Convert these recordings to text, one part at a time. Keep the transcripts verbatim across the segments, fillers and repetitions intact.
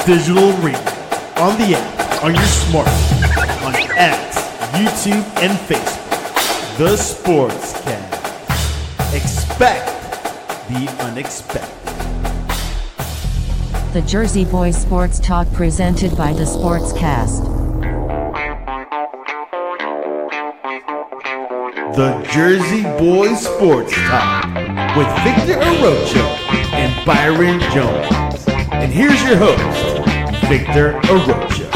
digital radio, on the app, on your smartphone, on X, YouTube, and Facebook. The Sportscast. Expect the unexpected. The Jersey Boys Sports Talk presented by The Sportscast. The Jersey Boys Sports Talk with Victor Arocho and Byron Jones. And here's your host, Victor Arocho.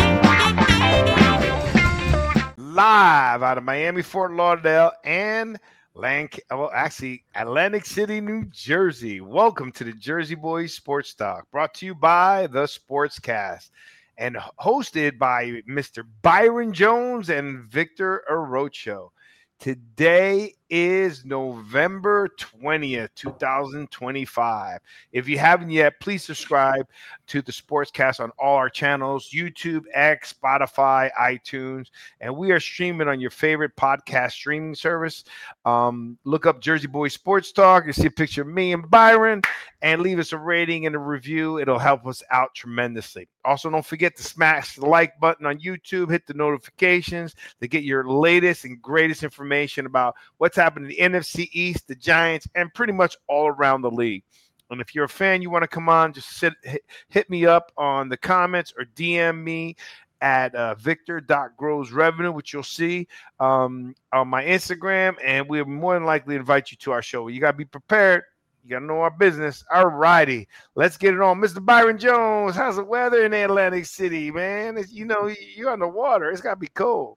Live out of Miami, Fort Lauderdale, and Lanc- well, actually, Atlantic City, New Jersey. Welcome to the Jersey Boys Sports Talk, brought to you by The Sportscast and hosted by Mister Byron Jones and Victor Arocho. Today is November twentieth, twenty twenty-five. If you haven't yet, please subscribe to the Sportscast on all our channels, YouTube, X, Spotify, iTunes, and we are streaming on your favorite podcast streaming service. Um, look up Jersey Boys Sports Talk. You see a picture of me and Byron, and leave us a rating and a review. It'll help us out tremendously. Also, don't forget to smash the like button on YouTube, hit the notifications to get your latest and greatest information about what's happening in the N F C East, the Giants, and pretty much all around the league. And if you're a fan, you want to come on, just sit, hit, hit me up on the comments or D M me at uh, victor dot grows revenue, which you'll see um, on my Instagram, and we're more than likely to invite you to our show. You got to be prepared. You got to know our business. All righty. Let's get it on. Mister Byron Jones, how's the weather in Atlantic City, man? It's, you know, you're on the water. It's got to be cold.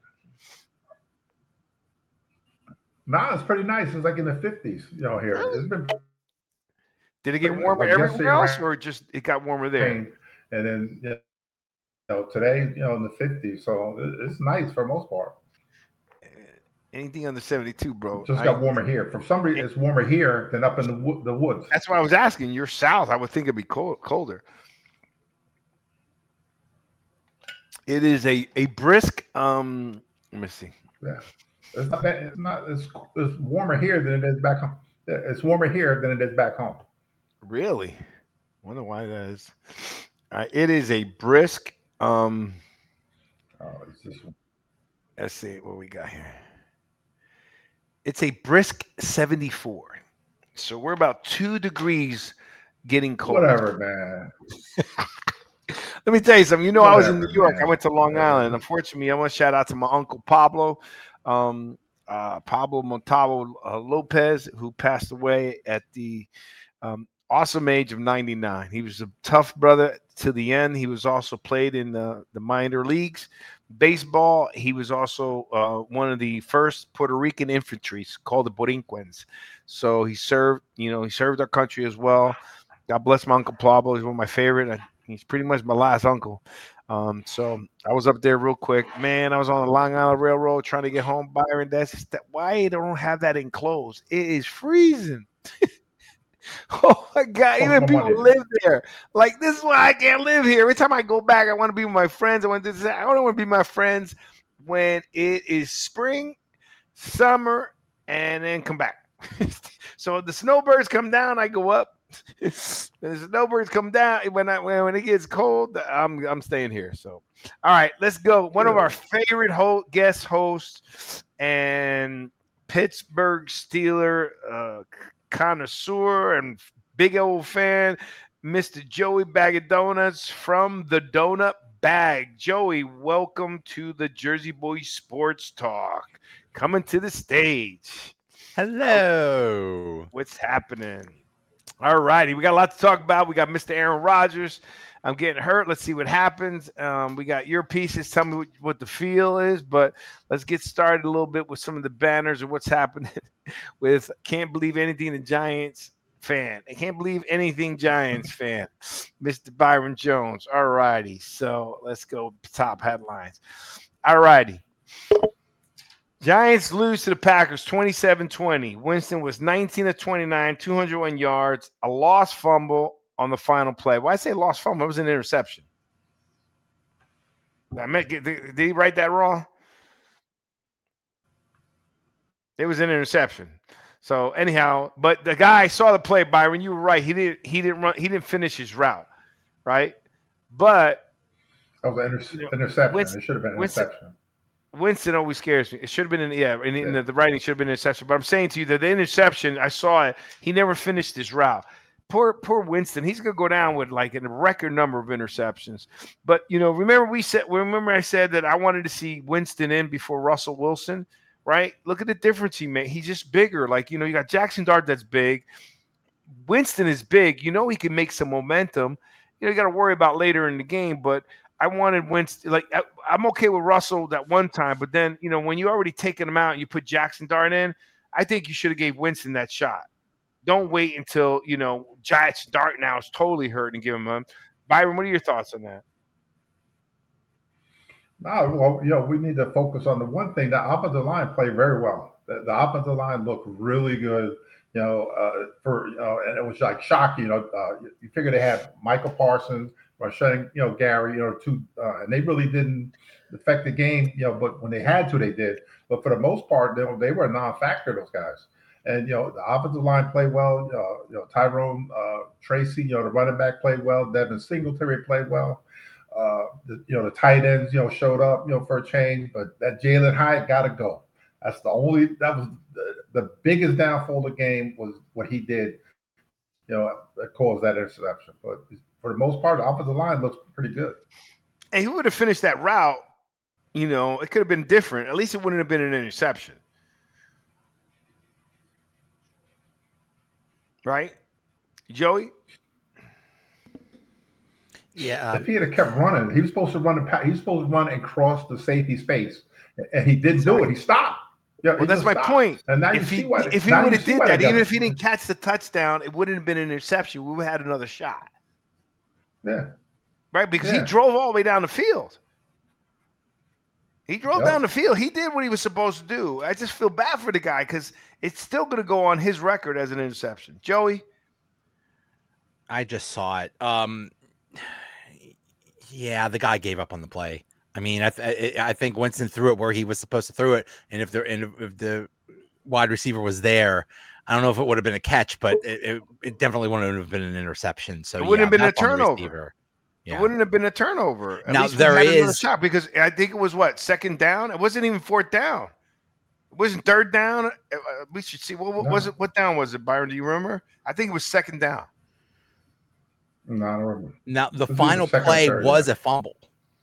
Nah, it's pretty nice. It's like in the fifties, you know, here. It's been Did it get warmer like everywhere else, or just it got warmer there? rain, and then, you know, today, you know, in the fifties. So it- it's nice for the most part. Anything under seventy-two, bro. Just I- got warmer here. For some reason, it's warmer here than up in the wo- the woods. That's why I was asking. You're south. I would think it'd be cold, colder. It is a, a brisk, um, let me see. Yeah, it's not that. It's not. It's, it's warmer here than it is back home. Yeah, it's warmer here than it is back home. Really? Wonder why that is. All right, it is a brisk, um, Oh, it's just let's see what we got here. It's a brisk seventy-four. So we're about two degrees getting cold. whatever, man. Let me tell you something. You know, I was in New Whatever, York. man. I went to Long Whatever. Island. Unfortunately, I want to shout out to my uncle Pablo, um, uh, Pablo Montalvo uh, Lopez, who passed away at the um, awesome age of ninety-nine. He was a tough brother to the end. He was also played in the, the minor leagues. Baseball, he was also uh, one of the first Puerto Rican infantry called the Borinquens. So he served, you know, he served our country as well. God bless my uncle Pablo. He's one of my favorite. I, he's pretty much my last uncle. Um, so I was up there real quick. Man, I was on the Long Island Railroad trying to get home. Byron, that's that, why they don't have that enclosed. It is freezing. Oh my God! Oh, Even come people on. live there. Like, this is why I can't live here. Every time I go back, I want to be with my friends. I want to. do this. I don't want to be with my friends when it is spring, summer, and then come back. So the snowbirds come down, I go up. When the snowbirds come down, when I when, when it gets cold, I'm I'm staying here. So, all right, let's go. One of our favorite ho- guest hosts and Pittsburgh Steeler uh, connoisseur and big old fan, Mister Joey Bag of Donuts from the Donut Bag. Joey, welcome to the Jersey Boys Sports Talk. Coming to the stage. Hello. What's happening? All righty. We got a lot to talk about. We got Mister Aaron Rodgers. I'm getting hurt. Let's see what happens. Um, we got your pieces. Tell me what, what the feel is, but let's get started a little bit with some of the banners and what's happening with Can't Believe Anything the Giants fan. I can't believe anything Giants fan. Mister Byron Jones. All righty. So let's go top headlines. All righty. Giants lose to the Packers twenty-seven twenty. Winston was nineteen of twenty-nine, two hundred one yards, a lost fumble on the final play. Why I say lost fumble? It was an interception. I meant, did, did he write that wrong? It was an interception. So anyhow, but the guy saw the play, Byron. You were right. He didn't. He didn't run. He didn't finish his route, right? But That was an inter- you know, interception. Winston, It should have been an Winston, interception. Winston always scares me. It should have been in yeah, in, in Yeah. the, the writing should have been an interception. But I'm saying to you that the interception, I saw it. He never finished his route. Poor poor Winston. He's gonna go down with like a record number of interceptions. But you know, remember we said remember I said that I wanted to see Winston in before Russell Wilson, right? Look at the difference he made. He's just bigger. Like, you know, you got Jackson Dart that's big. Winston is big. You know he can make some momentum. You know, you got to worry about later in the game, but I wanted Winston. Like, I, I'm okay with Russell that one time, but then, you know, when you already taken him out and you put Jackson Dart in, I think you should have gave Winston that shot. Don't wait until, you know, Jackson Dart now is totally hurt and give him a Byron, what are your thoughts on that? No, well, you know, we need to focus on the one thing. The offensive line played very well. The, the offensive line looked really good. You know, uh, for you know, and it was like shocking. You know, uh, you, you figure they had Michael Parsons, Rashan, you know, Gary, you know, two, uh, and they really didn't affect the game. You know, but when they had to, they did. But for the most part, they, they were a non-factor. Those guys, and you know, the offensive line played well. Uh, you know, Tyrone uh, Tracy, you know, the running back played well. Devin Singletary played well. Uh, the, you know, the tight ends, you know, showed up, you know, for a change, but that Jalen Hyatt got to go. That's the only, that was the, the biggest downfall of the game was what he did, you know, that caused that interception. But for the most part, the offensive line looks pretty good. And he would have finished that route, you know, it could have been different. At least it wouldn't have been an interception. Right? Joey? Yeah. Um, if he had kept running, he was supposed to run the he was supposed to run and cross the safety space, and he didn't do it. He stopped. Yeah, well, that's my stopped. point. And now if you he see why, if he would have did that, even if he didn't catch the touchdown, it wouldn't have been an interception. We would have had another shot. Yeah. Right, because yeah. he drove all the way down the field. He drove yep. down the field. He did what he was supposed to do. I just feel bad for the guy because it's still going to go on his record as an interception. Joey? I just saw it. Um, yeah, the guy gave up on the play. I mean, I th- I think Winston threw it where he was supposed to throw it, and if the and if the wide receiver was there, I don't know if it would have been a catch, but it, it, it definitely wouldn't have been an interception. So it wouldn't yeah, have been a turnover. Yeah. It wouldn't have been a turnover. At now least there is shot because I think it was what second down. It wasn't even fourth down. It wasn't third down. We should see. What, what no. was it? What down was it, Byron? Do you remember? I think it was second down. No, I don't remember. Now the this final play third, was yeah. a fumble.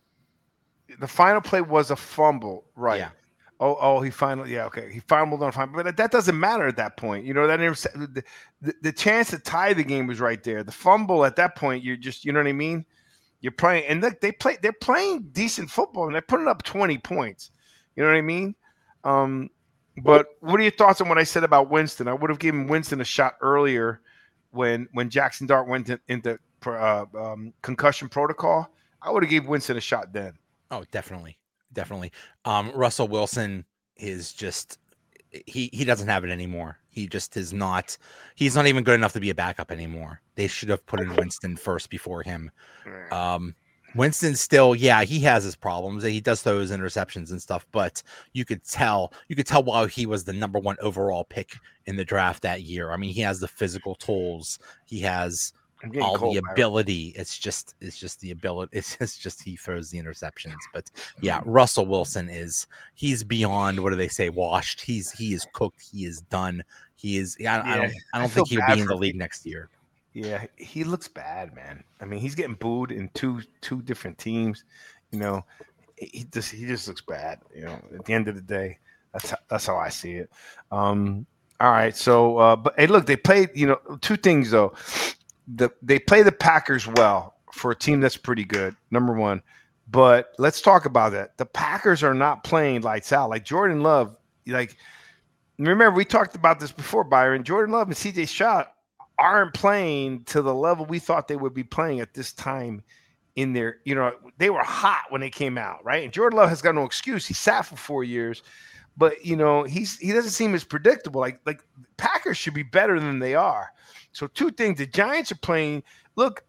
The final play was a fumble, right? Yeah. Oh, oh, he finally, yeah, okay. He fumbled on fumble, but that doesn't matter at that point. You know, that the, the, the chance to tie the game was right there. The fumble at that point, you're just, you know what I mean? You're playing, and look, they play, they're playing decent football, and they're putting up twenty points. You know what I mean? Um, but what are your thoughts on what I said about Winston? I would have given Winston a shot earlier when when Jackson Dart went to, into uh, um, concussion protocol. I would have given Winston a shot then. Oh, definitely. Definitely. Um, Russell Wilson is just, he, he doesn't have it anymore. He just is not, he's not even good enough to be a backup anymore. They should have put in Winston first before him. Um, Winston still, yeah, he has his problems. He does those interceptions and stuff, but you could tell, you could tell why he was the number one overall pick in the draft that year. I mean, he has the physical tools. He has all cold, the ability. Man. It's just, it's just the ability. It's just, just he throws the interceptions. But yeah, Russell Wilson is, he's beyond, what do they say, washed. He's, he is cooked. He is done. He is, I, yeah, I don't, I don't I think he'll be in the league next year. Yeah, he looks bad, man. I mean, he's getting booed in two two different teams. You know, he just he just looks bad. You know, at the end of the day, that's how, that's how I see it. Um, all right, so uh, but hey, look, they played. You know, two things though. The they play the Packers well for a team that's pretty good. Number one, but let's talk about that. The Packers are not playing lights out. Like Jordan Love, like remember we talked about this before, Byron. Jordan Love and C J Stroud aren't playing to the level we thought they would be playing at this time in their, you know, they were hot when they came out, right? And Jordan Love has got no excuse. He sat for four years, but you know, he's he doesn't seem as predictable. Like like Packers should be better than they are. So two things, the Giants are playing. Look,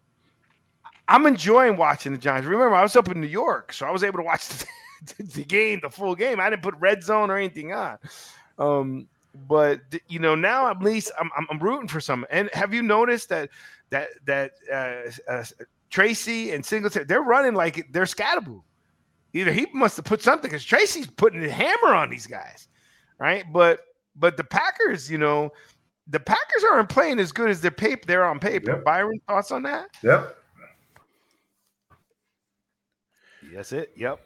I'm enjoying watching the Giants. Remember, I was up in New York, so I was able to watch the, the game, the full game. I didn't put red zone or anything on. Um, But you know, now at least I'm, I'm I'm rooting for some. And have you noticed that that that uh, uh, Tracy and Singletary, they're running like they're scatterable. Either he must have put something because Tracy's putting a hammer on these guys, right? But but the Packers, you know, the Packers aren't playing as good as their paper. They're on paper. Yep. Byron, thoughts on that? Yep. Yes, it. Yep.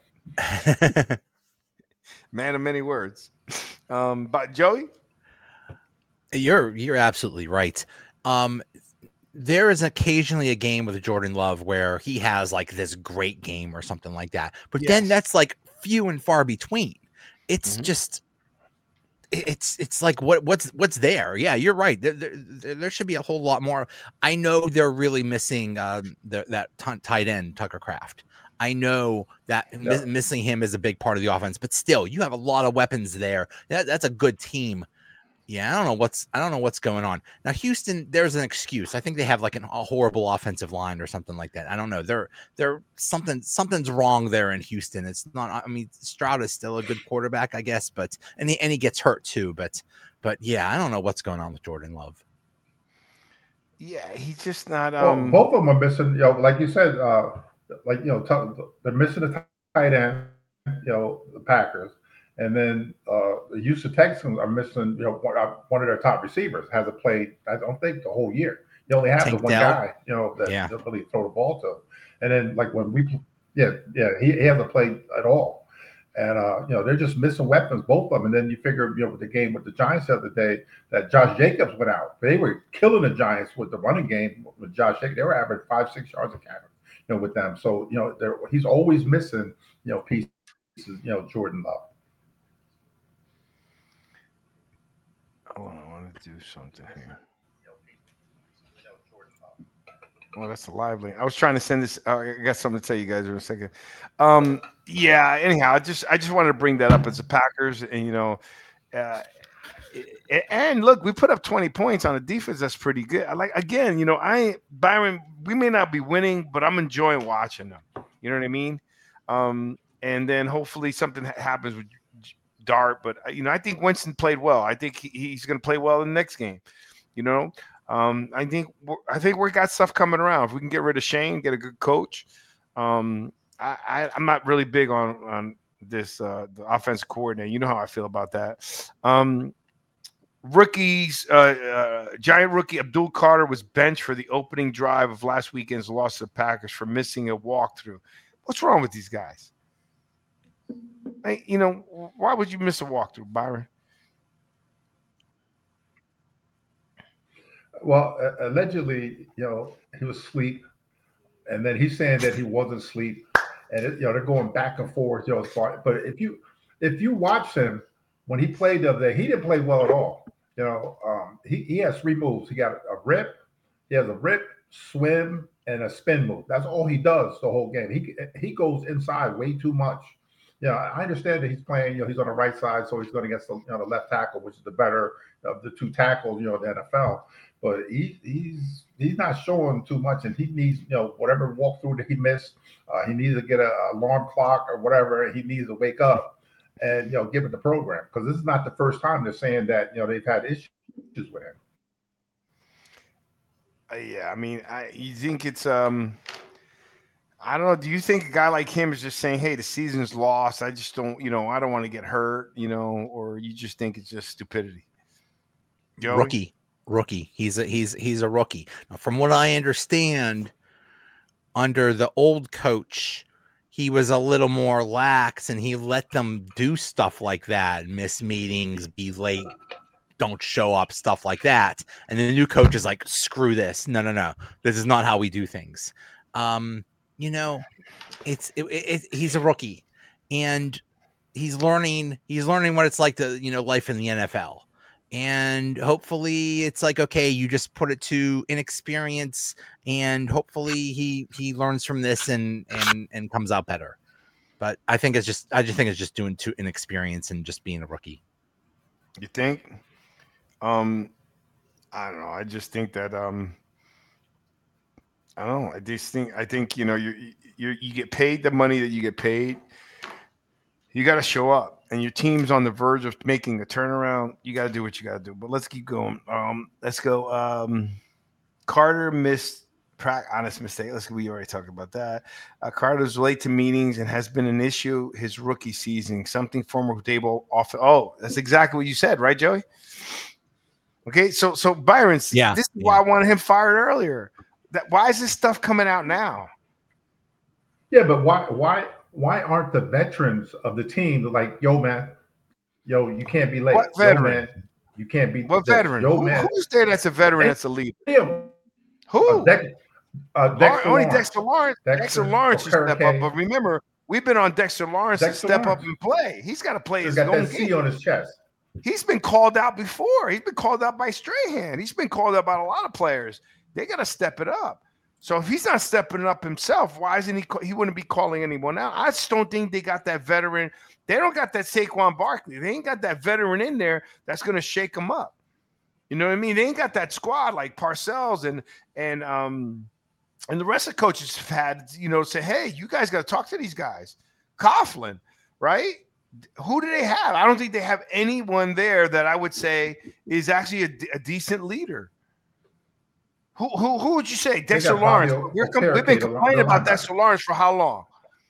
Man of many words. Um, but Joey, you're you're absolutely right. Um, there is occasionally a game with Jordan Love where he has like this great game or something like that, but yes. then that's like few and far between. It's Mm-hmm. just, it's it's like what what's what's there. Yeah, you're right. There, there, there should be a whole lot more. I know they're really missing um, the, that t- tight end Tucker Kraft. I know that Yeah. mi- missing him is a big part of the offense, but still, you have a lot of weapons there. That, that's a good team. Yeah, I don't know what's I don't know what's going on now. Houston, there's an excuse. I think they have like an, a horrible offensive line or something like that. I don't know. They're they're something something's wrong there in Houston. It's not. I mean, Stroud is still a good quarterback, I guess, but and he and he gets hurt too. But but yeah, I don't know what's going on with Jordan Love. yeah, he's just not. Well, Um, both of them are missing. You know, like you said, uh, like you know, t- they're missing a tight end. You know, the Packers, and then uh, the Houston Texans are missing. You know, one, uh, one of their top receivers hasn't played. I don't think the whole year. You only have Tank the one Dell. guy. You know, that Yeah. doesn't really throw the ball to. And then like when we, yeah, yeah, he, he hasn't played at all. And, uh, you know, they're just missing weapons, both of them. And then you figure, you know, with the game with the Giants the other day, that Josh Jacobs went out. They were killing the Giants with the running game with Josh Jacobs. They were averaging five, six yards a carry, you know, with them. So, you know, they're, he's always missing, you know, pieces, you know, Jordan Love. oh, I want to do something here. Well, that's a live link. I was trying to send this. Uh, I got something to tell you guys in a second. Um, yeah. Anyhow, I just I just wanted to bring that up as the Packers, and you know, uh, and look, we put up twenty points on a defense that's pretty good. I like again, you know, I Byron. We may not be winning, but I'm enjoying watching them. You know what I mean? Um, and then hopefully something happens with Dart. But you know, I think Winston played well. I think he, he's going to play well in the next game. You know. Um, I think I think we got stuff coming around. If we can get rid of Shane, get a good coach. Um, I, I, I'm not really big on on this uh, the offensive coordinator. You know how I feel about that. Um, rookies, uh, uh, giant rookie Abdul Carter was benched for the opening drive of last weekend's loss to the Packers for missing a walkthrough. What's wrong with these guys? Hey, you know, why would you miss a walkthrough, Byron? Well, uh, allegedly, you know, he was asleep, and then he's saying that he wasn't asleep, and it, you know, they're going back and forth, you know, as far. But if you if you watch him when he played the other day, he didn't play well at all. You know, um, he he has three moves. He got a rip, he has a rip, swim, and a spin move. That's all he does the whole game. He he goes inside way too much. Yeah, I understand that he's playing. You know, he's on the right side, so he's going against the, you know, the left tackle, which is the better of the two tackles, you know, in the N F L. But he, he's he's not showing too much, and he needs, you know, whatever walkthrough that he missed, uh, he needs to get an alarm clock or whatever. He needs to wake up and, you know, give it the program, because this is not the first time they're saying that, you know, they've had issues with him. Uh, yeah, I mean, I you think it's um, I don't know. Do you think a guy like him is just saying, "Hey, the season's lost. I just don't, you know, I don't want to get hurt," you know, or you just think it's just stupidity? Joey? Rookie. Rookie. He's a he's he's a rookie. Now, from what I understand, under the old coach, he was a little more lax and he let them do stuff like that, miss meetings, be late, don't show up, stuff like that. And then the new coach is like, screw this. No, no, no. This is not how we do things. Um, you know, it's it, it, he's a rookie and he's learning, he's learning what it's like to, you know, life in the N F L. And hopefully it's like, okay, you just put it to inexperience, and hopefully he he learns from this and and and comes out better. But I think it's just I just think it's just doing to inexperience and just being a rookie. You think? Um, I don't know. I just think that um, I don't know. I just think I think you know you you you get paid the money that you get paid. You got to show up, and your team's on the verge of making a turnaround. You got to do what you got to do. But let's keep going. Um, let's go. Um, Carter missed pra- honest mistake. Let's we already talked about that. Uh, Carter's late to meetings and has been an issue his rookie season. Something former Dable off. Oh, that's exactly what you said, right, Joey? Okay, so so Byron, Yeah, this is yeah. why I wanted him fired earlier. That why is this stuff coming out now? Yeah, but why why why aren't the veterans of the team like, yo man, yo, you can't be late. What Yo veteran? man, you can't be What this. veteran? Yo Who, man, who's there that's a veteran that's a leader? him. Who? Uh, Dex, uh, Lar- Dexter only Lawrence. Dexter Lawrence. Dexter, Dexter Lawrence should step up. Okereke. But remember, we've been on Dexter Lawrence Dexter to step Lawrence. up and play. He's got to play He's his got own that C game. on his chest. He's been called out before. He's been called out by Strahan. He's been called out by a lot of players. They got to step it up. So if he's not stepping up himself, why isn't he? He wouldn't be calling anyone out. I just don't think they got that veteran. They don't got that Saquon Barkley. They ain't got that veteran in there that's going to shake them up. You know what I mean? They ain't got that squad like Parcells and and um and the rest of the coaches have had. You know, say, hey, you guys got to talk to these guys. Coughlin, right? Who do they have? I don't think they have anyone there that I would say is actually a, a decent leader. Who, who who would you say? Dexter got Lawrence. Fabio We're com- we've been Okereke, the complaining about linebacker. Dexter Lawrence for how long?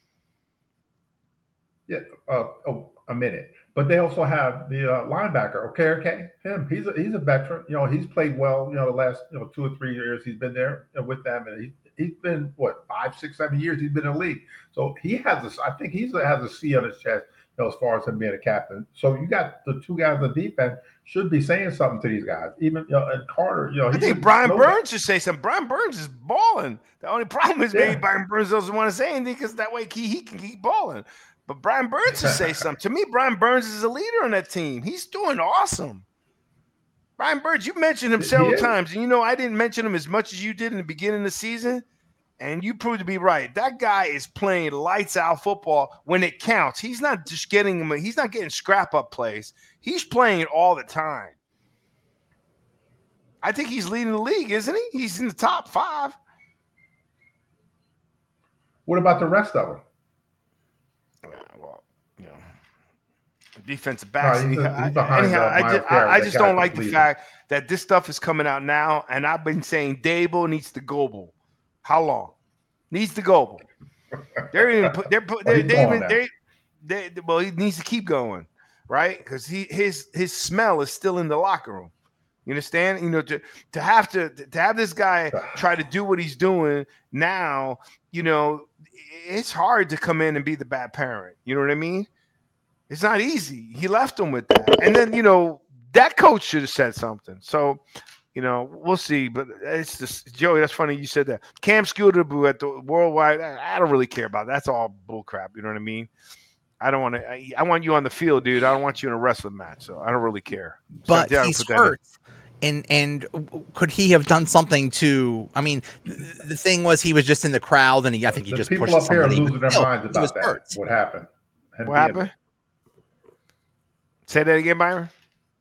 Yeah, uh, oh, a minute. But they also have the uh, linebacker, Okereke. Him, he's a, he's a veteran. You know, he's played well. You know, the last you know two or three years he's been there with them, and he he's been what five, six, seven years he's been in the league. So he has a, I think he's has a C on his chest. You know, as far as him being a captain. So you got the two guys on defense should be saying something to these guys. Even you know, and Carter, you know, I he think should Brian know Burns should say something. Brian Burns is balling. The only problem is maybe Yeah. Brian Burns doesn't want to say anything because that way he, he can keep balling. But Brian Burns should say something. To me, Brian Burns is a leader on that team. He's doing awesome. Brian Burns, you mentioned him He several is. times. And you know, I didn't mention him as much as you did in the beginning of the season. And you proved to be right. That guy is playing lights out football when it counts. He's not just getting him. He's not getting scrap up plays. He's playing it all the time. I think he's leading the league, isn't he? He's in the top five. What about the rest of them? Yeah, well, you know, defensive No, backs. he's, anyhow, a, he's behind anyhow, uh, I Miles just, I, Garrett, I that just guy don't like the completed. fact that this stuff is coming out now, and I've been saying Dable needs to go. How long? Needs to go. They're even put. They're put. Oh, They're, he's they gone even. now. They, they. Well, he needs to keep going, right? Because he his his smell is still in the locker room. You understand? You know, to to have to to have this guy try to do what he's doing now. You know, it's hard to come in and be the bad parent. You know what I mean? It's not easy. He left him with that, and then you know that coach should have said something. So. You know, we'll see, but it's just Joey. That's funny you said that. Cam Scudaboo at the Worldwide. I I don't really care about that. That's all bull crap. You know what I mean? I don't want to. I, I want you on the field, dude. I don't want you in a wrestling match. So I don't really care. So But yeah, I'll he's put that in. hurt. And and could he have done something to? I mean, th- the thing was he was just in the crowd, and he I think he The just people pushed up here are somebody. losing their Still, minds he was about that. hurt. What happened? And What being- happened? Say that again, Byron.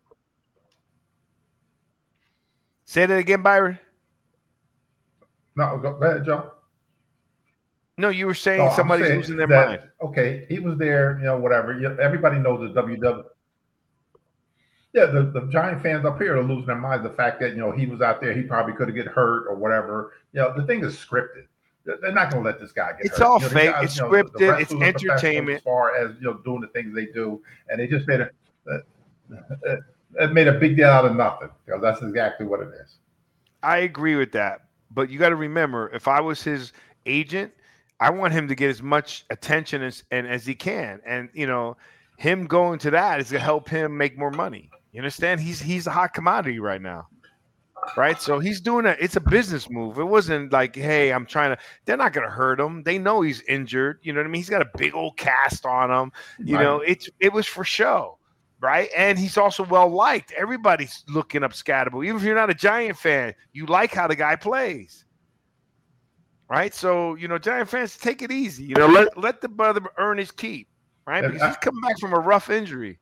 Say that again, Byron. No, go, go ahead, Joe. No, you were saying No, I'm somebody's saying losing their that, mind. Okay, he was there, you know, whatever. You, everybody knows the W W E. Yeah, the, the Giant fans up here are losing their minds. The fact that, you know, he was out there, he probably could have get hurt or whatever. You know, the thing is scripted. They're they're not going to let this guy get It's hurt. all You know, the fake. guys, It's you know, the- the scripted. wrestlers It's are professional entertainment. As far as, you know, doing the things they do. And they just made a, uh, uh, made a big deal out of nothing. Because that's exactly what it is. I agree with that. But you got to remember, if I was his agent, I want him to get as much attention as and as he can. And you know, him going to that is gonna help him make more money. You understand? He's he's a hot commodity right now. Right? So he's doing it. It's a business move. It wasn't like, hey, I'm trying to, they're not gonna hurt him. They know he's injured. You know what I mean? He's got a big old cast on him. You Right. know, it's it was for show. Right. And he's also well liked. Everybody's looking up Scatterbo. Even if you're not a Giant fan, you like how the guy plays. Right. So, you know, Giant fans, take it easy. You know, let, let the brother earn his keep. Right. And Because he's coming back from a rough injury.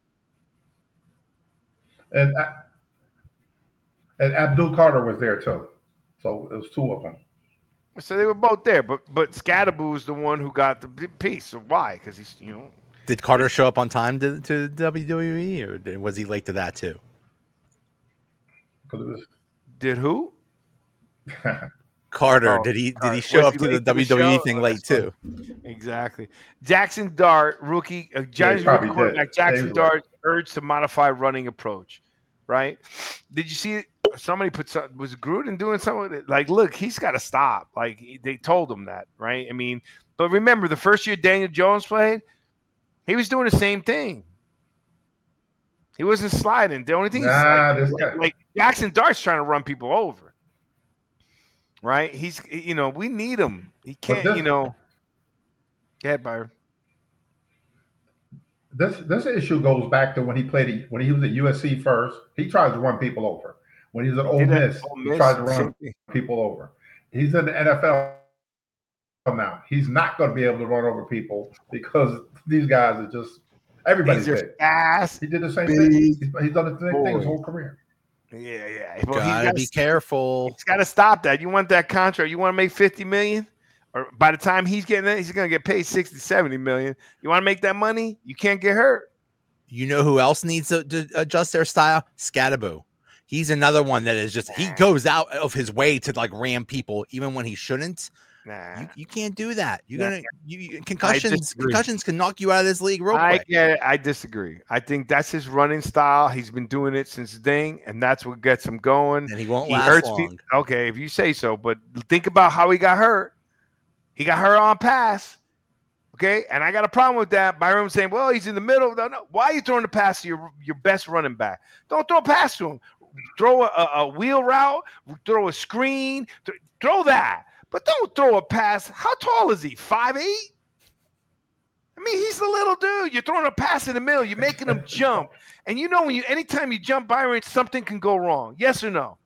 And uh, and Abdul Carter was there too. So it was two of them. So they were both there. But but Scatterbo is the one who got the big piece. So why? Because he's, you know, Did Carter show up on time to, to W W E, or did, was he late to that too? Because it was did who? Carter, Oh, did he did Carter. he show Was up he to the late to the W W E show? thing Oh, late that's too? Exactly. Jackson Dart, rookie, uh, Yeah, Giants he probably rookie quarterback. did. Yeah, he Jackson was right. Dart urged to modify running approach. Right? Did you see it? Somebody put some, was Gruden doing something with it? Like, look, he's got to stop. Like he- they told him that, right? I mean, but remember the first year Daniel Jones played, he was doing the same thing. He wasn't sliding. The only thing is Nah, like, this like, guy. like Jackson Dart's trying to run people over. Right? He's, you know, we need him. He can't, this- you know. Go ahead, Byron. This this issue goes back to when he played when he was at U S C first. He tried to run people over. When he was at Ole Did that Miss, Ole he Miss, tried to same run thing. people over. He's in the N F L now. He's not going to be able to run over people because these guys are just everybody's These are big. fast. He did the same big thing. He's, he's done the same thing boys. his whole career. Yeah, yeah. Well, Gotta he's be got careful. He's got to stop that. You want that contract? You want to make fifty million? Or by the time he's getting it, he's going to get paid sixty, seventy million. You want to make that money? You can't get hurt. You know who else needs to, to adjust their style? Scatterboo. He's another one that is just he goes out of his way to like ram people even when he shouldn't. Nah. You, you can't do that. You're Nah. gonna you, you concussions. disagree. Concussions can knock you out of this league real I quick. get it. I disagree. I think that's his running style. He's been doing it since Ding, and that's what gets him going. And he won't He last hurts long. people. Okay, if you say so, but think about how he got hurt. He got hurt on pass. Okay, and I got a problem with that. Byron saying, "Well, he's in the middle." No, no. Why are you throwing the pass to your your best running back? Don't throw a pass to him. Throw a, a, a wheel route. Throw a screen. Th- throw that, but don't throw a pass. How tall is he? five eight? I mean, he's a little dude. You're throwing a pass in the middle. You're making him jump, and you know when you anytime you jump, Byron, something can go wrong. Yes or no?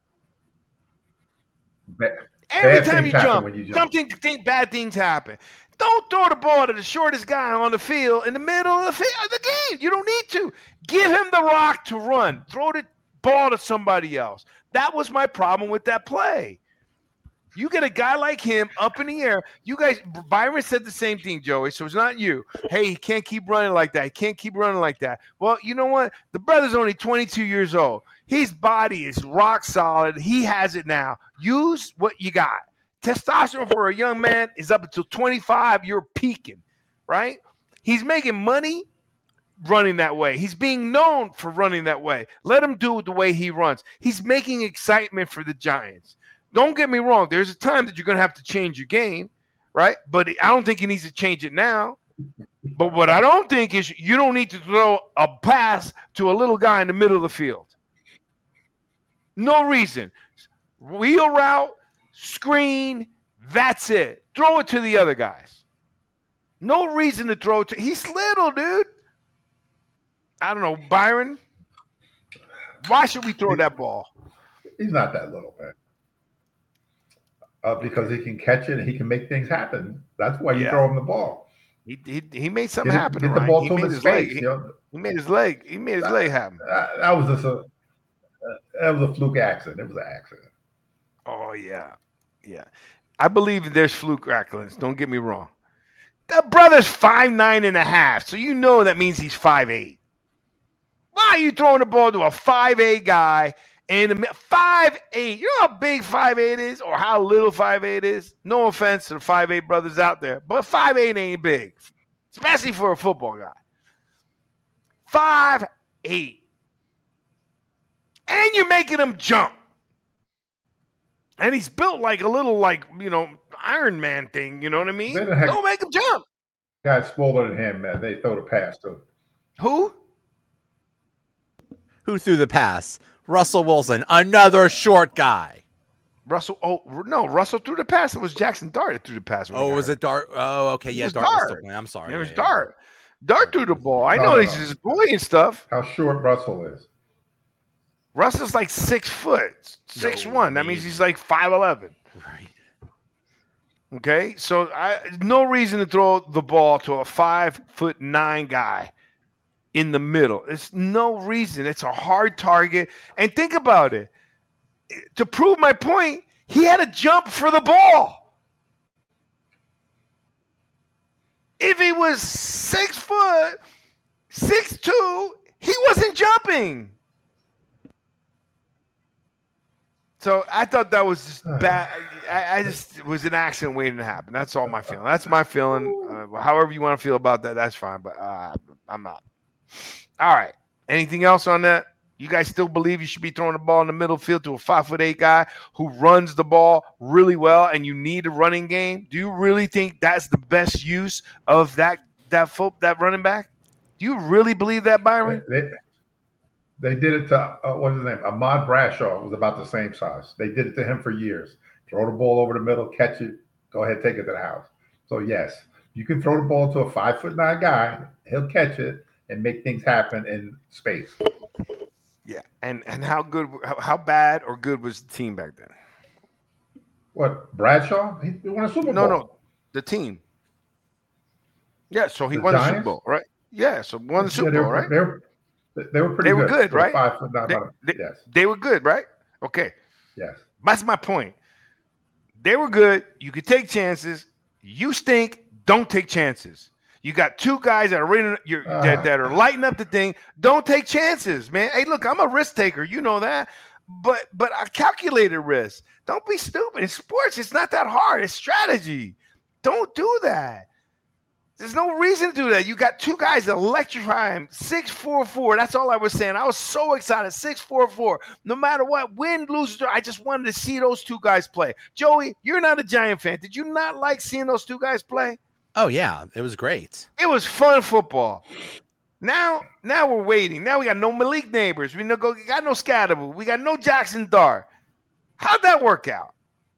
Bad, Every bad time things you happen jump, when you jump. something think bad things happen. Don't throw the ball to the shortest guy on the field in the middle of the, field, of the game. You don't need to. Give him the rock to run. Throw the ball to somebody else. That was my problem with that play. You get a guy like him up in the air. You guys, Byron said the same thing, Joey, so it's not you. Hey, he can't keep running like that. He can't keep running like that. Well, you know what? The brother's only twenty-two years old. His body is rock solid. He has it now. Use what you got. Testosterone for a young man is up until twenty-five. You're peaking, right? He's making money running that way. He's being known for running that way. Let him do it the way he runs. He's making excitement for the Giants. Don't get me wrong. There's a time that you're going to have to change your game, right? But I don't think he needs to change it now. But what I don't think is you don't need to throw a pass to a little guy in the middle of the field. No reason. Wheel route, screen, that's it. Throw it to the other guys. No reason to throw it to – he's little, dude. I don't know, Byron. Why should we throw that ball? He's not that little, man. Uh, because he can catch it and he can make things happen. That's why you Yeah. throw him the ball. He he, he made something Get, it- happen. get the Ryan. ball He to him made in his space. leg. You He, know, he made his leg. He made his leg happen. that, that was just a uh, that was a fluke accident. It was an accident. Oh yeah, yeah. I believe there's fluke accidents. Don't get me wrong. That brother's five nine and a half, so you know that means he's five eight. Why are you throwing the ball to a five eight guy in the five eight? You know how big five eight is, or how little five eight is. No offense to the five eight brothers out there, but five eight ain't big, especially for a football guy. five eight, and you're making him jump. And he's built like a little, like, you know, Iron Man thing. You know what I mean? Where the heck- Don't make him jump. Guys smaller than him, man. They throw the pass to him. Who? Who threw the pass? Russell Wilson, another short guy. Russell. Oh, no. Russell threw the pass. It was Jackson Dart that threw the pass. when he Oh, got was hurt. it Dart? Oh, okay. Yeah, was Dart was still Dart. playing. I'm sorry. It was Yeah, yeah, yeah. Dart. Dart threw the ball. I No, know no, he's no. his boy and stuff. How short Russell is. Russell's like six foot, six No, one. That means maybe. he's like five eleven. Right. Okay, so I no reason to throw the ball to a five foot nine guy in the middle. It's no reason. It's a hard target. And think about it. To prove my point, he had to jump for the ball. If he was six foot, six two, he wasn't jumping. So I thought that was just bad. I, I just it was an accident waiting to happen. That's all my feeling. That's my feeling. Uh, however you want to feel about that, that's fine. But uh, I'm not. All right. Anything else on that? You guys still believe you should be throwing the ball in the middle field to a five foot eight guy who runs the ball really well, and you need a running game? Do you really think that's the best use of that that foot that running back? Do you really believe that, Byron? They, they did it to uh, what's his name? Ahmad Bradshaw was about the same size. They did it to him for years. Throw the ball over the middle, catch it, go ahead, take it to the house. So yes, you can throw the ball to a five foot nine guy. He'll catch it and make things happen in space. Yeah, and and how good, how, how bad or good was the team back then? What, Bradshaw? He won a Super No, Bowl. no, the team. Yeah, so he The won the Giants? Super Bowl, right? Yeah, so won the Super yeah, they Bowl, were, right? They were, they were pretty They were good. good, for a right? Five foot nine. They, they, yes, they were good, right? Okay, yes. that's my point. They were good. You could take chances. You stink. Don't take chances. You got two guys that are reading, you're, Uh. that, that are lighting up the thing. Don't take chances, man. Hey, look, I'm a risk taker. You know that. But but a calculated risk. Don't be stupid. In sports, it's not that hard. It's strategy. Don't do that. There's no reason to do that. You got two guys that electrify him. six four four. That's all I was saying. I was so excited. six four four. No matter what, win, lose, draw, I just wanted to see those two guys play. Joey, you're not a Giant fan. Did you not like seeing those two guys play? Oh yeah, it was great. It was fun football. Now, now we're waiting. Now we got no Malik Neighbors. We no go. We got no Scatterable. We got no Jackson Dart. How'd that work out?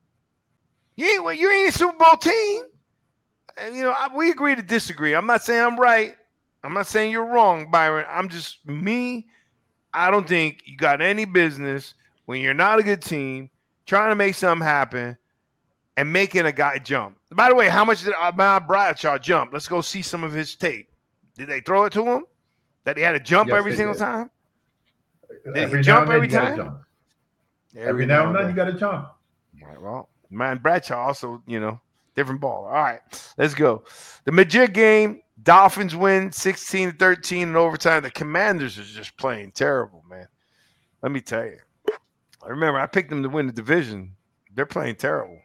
You ain't you ain't a Super Bowl team. And, you know, I, we agree to disagree. I'm not saying I'm right. I'm not saying you're wrong, Byron. I'm just me. I don't think you got any business when you're not a good team trying to make something happen and making a guy jump. By the way, how much did Ahmad Bradshaw jump? Let's go see some of his tape. Did they throw it to him? That he had to jump Yes, every they single did. time? Did Every he jump now and every then you gotta time? jump. Every now and then you got to jump. Right, well, man, Bradshaw also, you know, different ball. All right, let's go. The Magic game, Dolphins win sixteen to thirteen in overtime. The Commanders are just playing terrible, man. Let me tell you. I remember I picked them to win the division. They're playing terrible.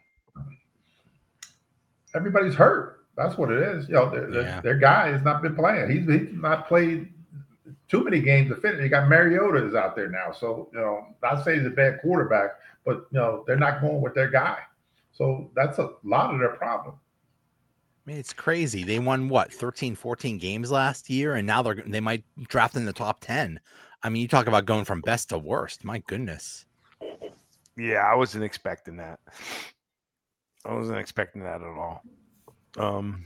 Everybody's hurt. That's what it is. You know, their, their- Yeah. their guy has not been playing. He's, he's not played too many games to finish. You got Mariota is out there now. So, you know, not saying he's a bad quarterback, but, you know, they're not going with their guy. So that's a lot of their problem. I mean, it's crazy. They won what thirteen, fourteen games last year, and now they're they might draft in the top ten. I mean, you talk about going from best to worst. My goodness. Yeah, I wasn't expecting that. I wasn't expecting that at all. Um,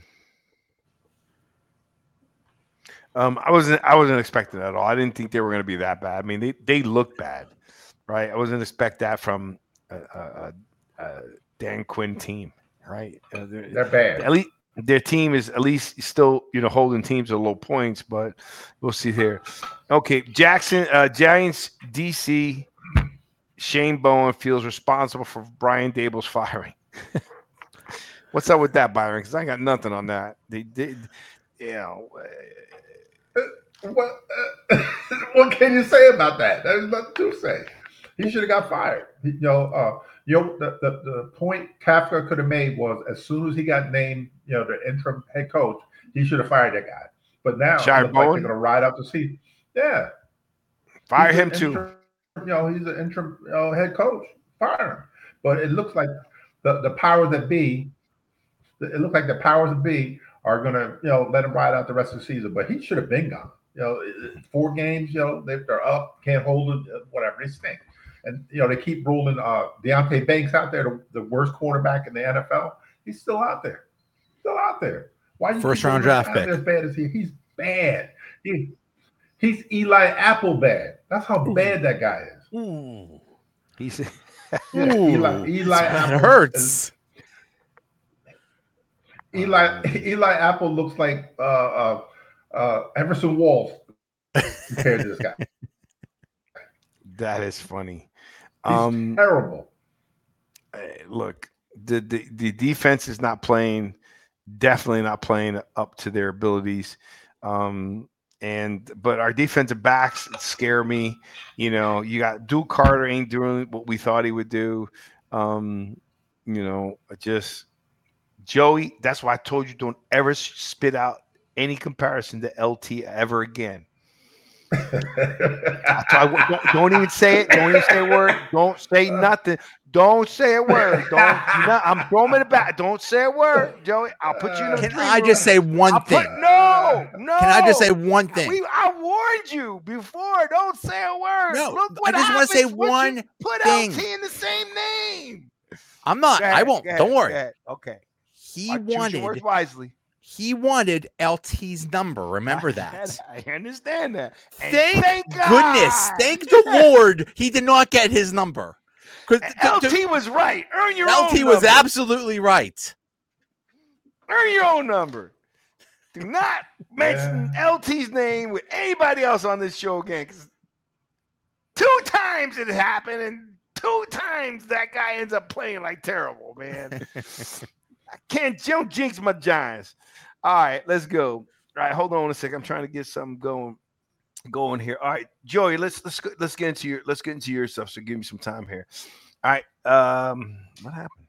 um, I wasn't. I wasn't expecting that at all. I didn't think they were going to be that bad. I mean, they they look bad, right? I wasn't expect that from a, a, a Dan Quinn team, right? Uh, they're, They're bad. at least their team is at least still, you know, holding teams at low points, but we'll see here. Okay, Jackson, uh, Giants, D C. Shane Bowen feels responsible for Brian Dable's firing. What's up with that, Byron? Because I got nothing on that. They did, you know. What, uh, what can you say about that? There's nothing to say. He should have got fired. He, you know, uh, you know the, the, the point Kafka could have made was as soon as he got named, you know, the interim head coach, he should have fired that guy. But now it Shire looks like Bowen? they're going to ride out the season. Yeah. Fire He's him an too. interim- You know, he's an interim you know, head coach. Fire him. But it looks like the, the powers that be, it looks like the powers that be are going to, you know, let him ride out the rest of the season. But he should have been gone. You know, four games, you know, they, they're up, can't hold it, whatever, they stink. And, you know, they keep ruling uh, Deontay Banks out there, the, the worst cornerback in the N F L. He's still out there. Still out there. Why you First keep round ruling draft him pick. As bad as he He's bad. He, he's Eli Apple bad. That's how bad that guy is. Ooh, He's Yeah, Eli, Eli that Apple hurts. is- Eli Eli Apple looks like uh, uh, uh, Everson Walls compared to this guy. that is funny. He's Um, terrible. eh, look, the, the the defense is not playing, definitely not playing up to their abilities. Um, and but our defensive backs scare me. You know, you got Duke Carter ain't doing what we thought he would do. Um, you know, just Joey. That's why I told you don't ever spit out any comparison to L T ever again. I, I, don't, don't even say it. Don't even say a word. Don't say nothing. Don't say a word. Don't. Not, I'm throwing it back. Don't say a word, Joey. I'll put you in the. Can I just say one I'll thing? Put, no, no. Can I just say one thing? We, I warned you before. Don't say a word. No, Look what I just want to say one put thing. L T in the same name. I'm not. Ahead, I won't. ahead, Don't worry. ahead. Okay. He I wanted. Words wisely. He wanted L T's number. Remember that. I understand that. And thank, thank goodness. God. Thank the Lord he did not get his number. L T was right. Earn your L T own L T was number. absolutely right. Earn your own number. Do not mention yeah. L T's name with anybody else on this show again. Because two times it happened, and two times that guy ends up playing like terrible, man. I can't don't jinx my Giants. All right, let's go. All right, hold on a second. I'm trying to get something going, going here. All right, Joey, let's let's let's get into your let's get into your stuff. So give me some time here. All right, um, what happened?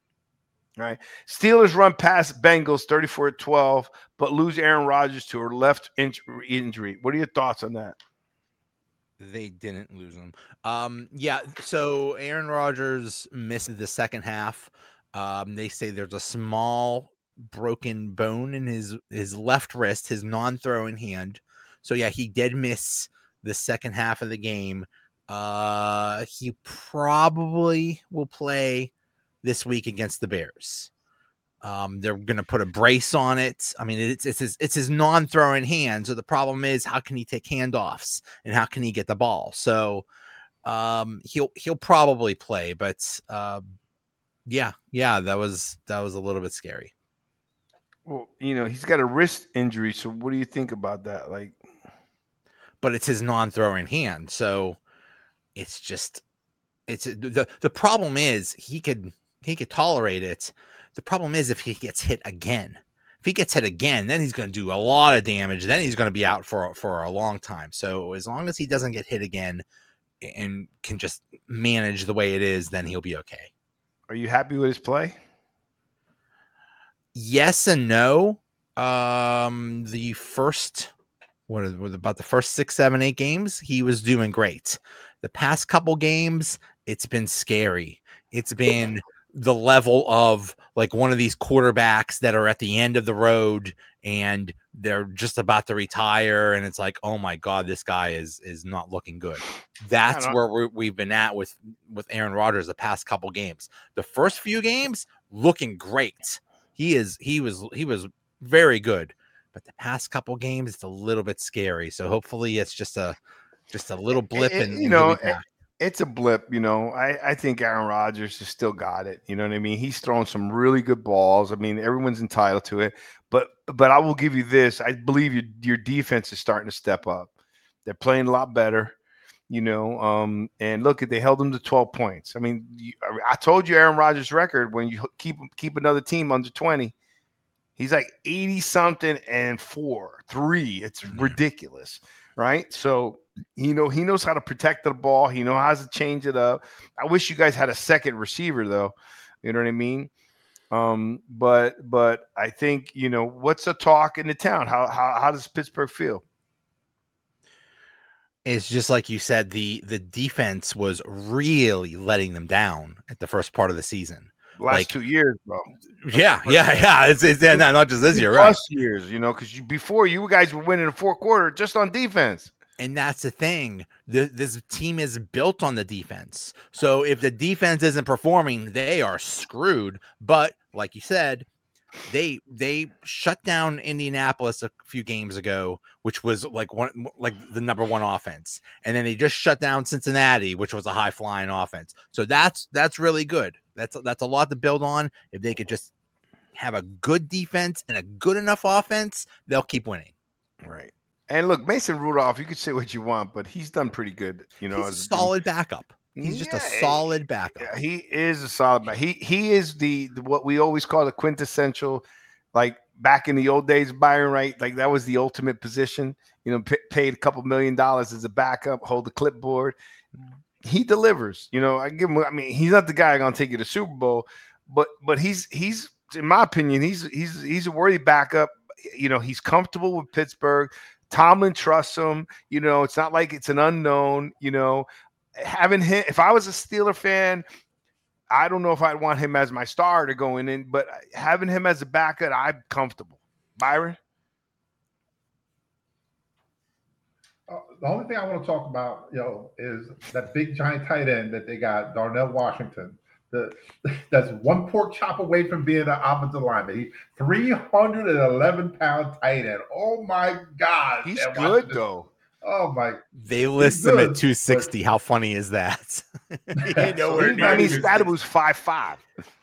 All right, Steelers run past Bengals thirty-four to twelve, but lose Aaron Rodgers to her left injury. What are your thoughts on that? They didn't lose him. Um, yeah. So Aaron Rodgers missed the second half. Um, they say there's a small broken bone in his his left wrist, his non-throwing hand. So yeah, he did miss the second half of the game. Uh, he probably will play this week against the Bears. Um, they're gonna put a brace on it. I mean, it's it's his it's his non-throwing hand. So the problem is, how can he take handoffs and how can he get the ball? So um, he'll he'll probably play, but uh, yeah, yeah, that was that was a little bit scary. Well, you know, he's got a wrist injury. So what do you think about that? Like, but it's his non-throwing hand, so it's just it's the the problem is he could he could tolerate it. The problem is if he gets hit again. If he gets hit again, then he's going to do a lot of damage. Then he's going to be out for for a long time. So as long as he doesn't get hit again and can just manage the way it is, then he'll be okay. Are you happy with his play? Yes and no. Um, the first, what is what, about the first six, seven, eight games, he was doing great. The past couple games, it's been scary. It's been the level of like one of these quarterbacks that are at the end of the road and they're just about to retire. And it's like, oh my God, this guy is, is not looking good. That's where we're, we've been at with, with Aaron Rodgers the past couple games. The first few games looking great. He is, he was, he was very good, but the past couple games, it's a little bit scary. So hopefully it's just a, just a little blip. And, and you know, it's a blip, you know. I, I think Aaron Rodgers has still got it. You know what I mean? He's throwing some really good balls. I mean, everyone's entitled to it. But but I will give you this. I believe your your defense is starting to step up. They're playing a lot better, you know. Um, and look, they held them to twelve points. I mean, you, I told you Aaron Rodgers' record when you keep keep another team under twenty. He's like eighty something and four, three. It's ridiculous, right? So. You know, he knows how to protect the ball. He knows how to change it up. I wish you guys had a second receiver, though. You know what I mean? Um, but but I think, you know, what's the talk in the town? How how how does Pittsburgh feel? It's just like you said, the the defense was really letting them down at the first part of the season. Last like, two years, bro. Yeah, yeah, yeah. It's, it's yeah, not just this year, right? Plus years, you know, because you, before you guys were winning the fourth quarter just on defense. And that's the thing. The, this team is built on the defense. So if the defense isn't performing, they are screwed. But like you said, they they shut down Indianapolis a few games ago, which was like one like the number one offense. And then they just shut down Cincinnati, which was a high flying offense. So that's that's really good. That's that's a lot to build on. If they could just have a good defense and a good enough offense, they'll keep winning. Right. And look, Mason Rudolph, you could say what you want, but he's done pretty good. You know, he's as a solid backup. He's just yeah, a solid backup. Yeah, he is a solid back. He he is the, the what we always call the quintessential, like back in the old days, Byron, right? Like that was the ultimate position. You know, p- paid a couple million dollars as a backup, hold the clipboard. He delivers. You know, I give him. I mean, he's not the guy going to take you to Super Bowl, but but he's he's in my opinion, he's he's he's a worthy backup. You know, he's comfortable with Pittsburgh. Tomlin trusts him. You know, it's not like it's an unknown. You know, having him. If I was a Steeler fan, I don't know if I'd want him as my starter going in, but having him as a backup, I'm comfortable. Byron? Uh, the only thing I want to talk about, you know, is that big giant tight end that they got, Darnell Washington. The, that's one pork chop away from being an offensive lineman. He three hundred eleven pound tight end. Oh my God. He's man, good Washington. though. Oh my. They list him good, at two sixty. How funny is that? You know, I mean, I mean Stadabu's five five.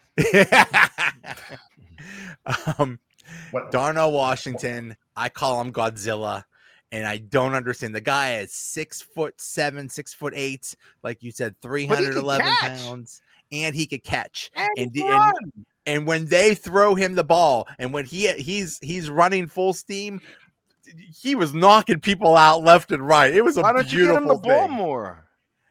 um, What? Darnell Washington, I call him Godzilla, and I don't understand. The guy is six foot seven, six foot eight, like you said, three hundred eleven pounds, and he could catch. And, And, and, and and when they throw him the ball, and when he he's he's running full steam, he was knocking people out left and right. It was a why don't you get him the beautiful ball thing. more?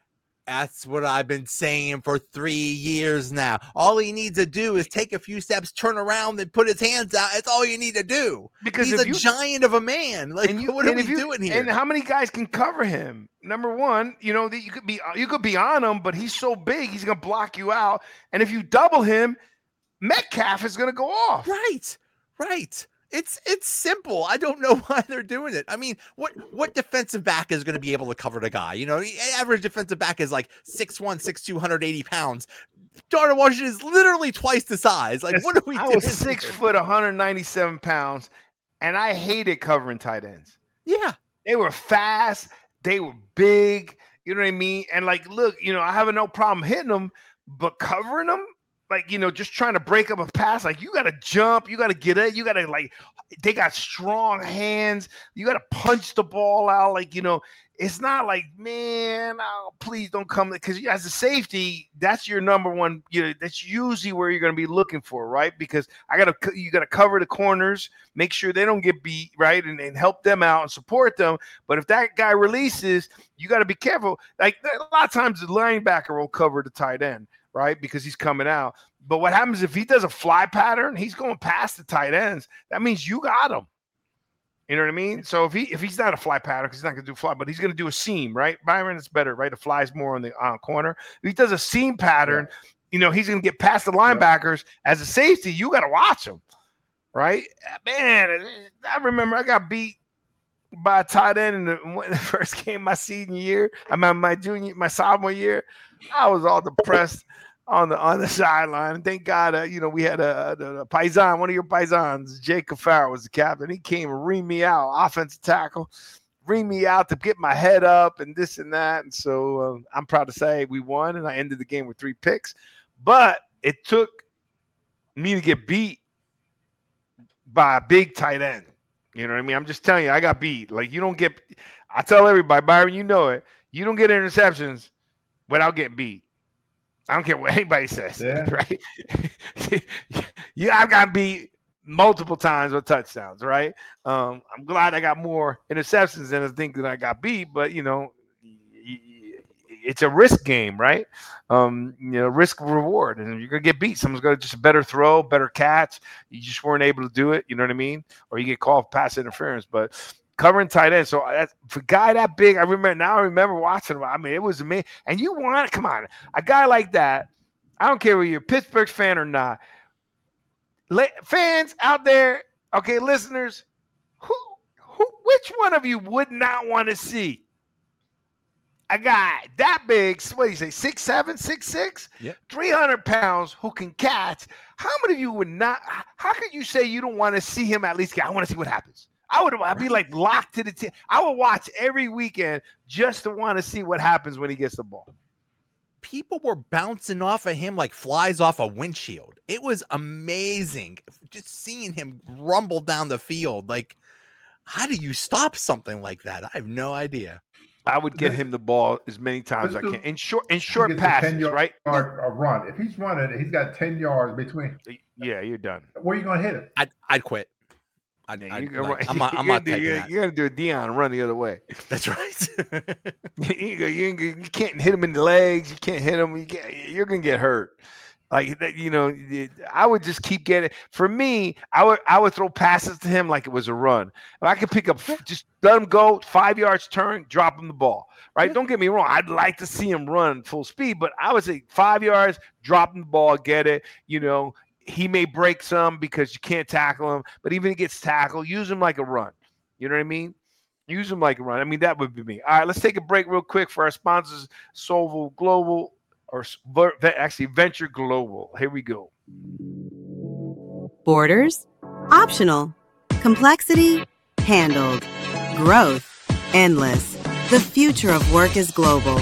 That's what I've been saying for three years now. All he needs to do is take a few steps, turn around, and put his hands out. That's all you need to do. Because he's if a you, giant of a man. Like, and you, what are and we if you, doing here? And how many guys can cover him? Number one, you know that you could be you could be on him, but he's so big, he's gonna block you out. And if you double him, Metcalf is gonna go off. Right, right. It's it's simple. I don't know why they're doing it. I mean, what what defensive back is going to be able to cover the guy? You know, the average defensive back is like six one, six two, one hundred eighty pounds. Darnell Washington is literally twice the size. Like, what are we I doing? was six here? foot, one hundred ninety-seven pounds, and I hated covering tight ends. Yeah. They were fast, they were big, you know what I mean? And like, look, you know, I have no problem hitting them, but covering them, like, you know, just trying to break up a pass, like you got to jump, you got to get it, you got to like, they got strong hands, you got to punch the ball out, like, you know, it's not like, man, oh, please don't come, because as a safety, that's your number one, you know, that's usually where you're going to be looking for, right? Because I got to, you got to cover the corners, make sure they don't get beat, right? And, and help them out and support them. But if that guy releases, you got to be careful. Like a lot of times the linebacker will cover the tight end, right? Because he's coming out. But what happens if he does a fly pattern, he's going past the tight ends. That means you got him. You know what I mean? So if he if he's not a fly pattern, because he's not going to do fly, but he's going to do a seam, right? Byron, it's better, right? The fly's more on the uh, corner. If he does a seam pattern, yeah. you know, he's going to get past the linebackers. Yeah. As a safety, you got to watch him, right? Man, I remember I got beat by a tight end in the, in the first game my senior year. I mean, my junior, my sophomore year. I was all depressed on the on the sideline. And thank God, uh, you know, we had a, a, a paisan, one of your paisans, Jake Cafaro was the captain. He came and reamed me out, offensive tackle, reamed me out to get my head up and this and that. And so uh, I'm proud to say we won, and I ended the game with three picks. But it took me to get beat by a big tight end. You know what I mean? I'm just telling you, I got beat. Like, you don't get – I tell everybody, Byron, you know it. You don't get interceptions without getting beat. I don't care what anybody says, yeah. right? yeah, I've got beat multiple times with touchdowns, right? Um, I'm glad I got more interceptions than I think that I got beat, but, you know, it's a risk game, right? Um, you know, risk reward, and you're gonna get beat. Someone's gonna just a better throw, better catch. You just weren't able to do it. You know what I mean? Or you get called pass interference. But covering tight end, so that's, for a guy that big, I remember now. I remember watching him. I mean, it was amazing. And you want, come on, a guy like that. I don't care whether you're a Pittsburgh fan or not. Le- fans out there, okay, listeners, who, who, which one of you would not want to see a guy that big, what do you say, six seven, six six, yep. three hundred pounds who can catch? How many of you would not? How could you say you don't want to see him at least get? I want to see what happens. I would I'd be like locked to the team. I would watch every weekend just to want to see what happens when he gets the ball. People were bouncing off of him like flies off a windshield. It was amazing just seeing him rumble down the field. Like, how do you stop something like that? I have no idea. I would get him the ball as many times as I can in short in short passes, yard, right? Yard, a run. If he's running, he's got ten yards between. Yeah, you're done. Where are you going to hit him? I'd I'd quit. I, Yeah, I, you can like, run- I'm not, I'm you not gotta do- taking you that. gotta- You got to do a Dion run the other way. That's right. you, go- you, ain't- you can't hit him in the legs. You can't hit him. You can't, you're gonna get hurt. Like that, you know, it- I would just keep getting. For me, I would I would throw passes to him like it was a run. If I could pick up, just let him go five yards, turn, drop him the ball. Right? Yeah. Don't get me wrong. I'd like to see him run full speed, but I would say five yards, drop him the ball, get it. You know, he may break some because you can't tackle him, but even if he gets tackled, use him like a run. You know what I mean? Use him like a run. I mean, that would be me. All right, let's take a break real quick for our sponsors, Solvo Global. Or actually Venture Global. Here we go. Borders? Optional. Complexity? Handled. Growth? Endless. The future of work is global.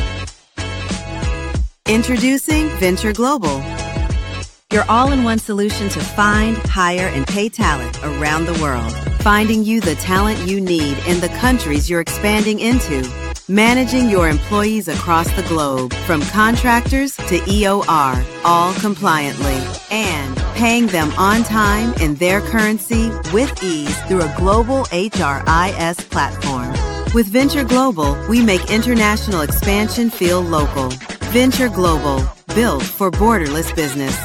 Introducing Venture Global, your all-in-one solution to find, hire, and pay talent around the world. Finding you the talent you need in the countries you're expanding into. Managing your employees across the globe, from contractors to E O R, all compliantly. And paying them on time in their currency with ease through a global H R I S platform. With Venture Global, we make international expansion feel local. Venture Global, built for borderless business.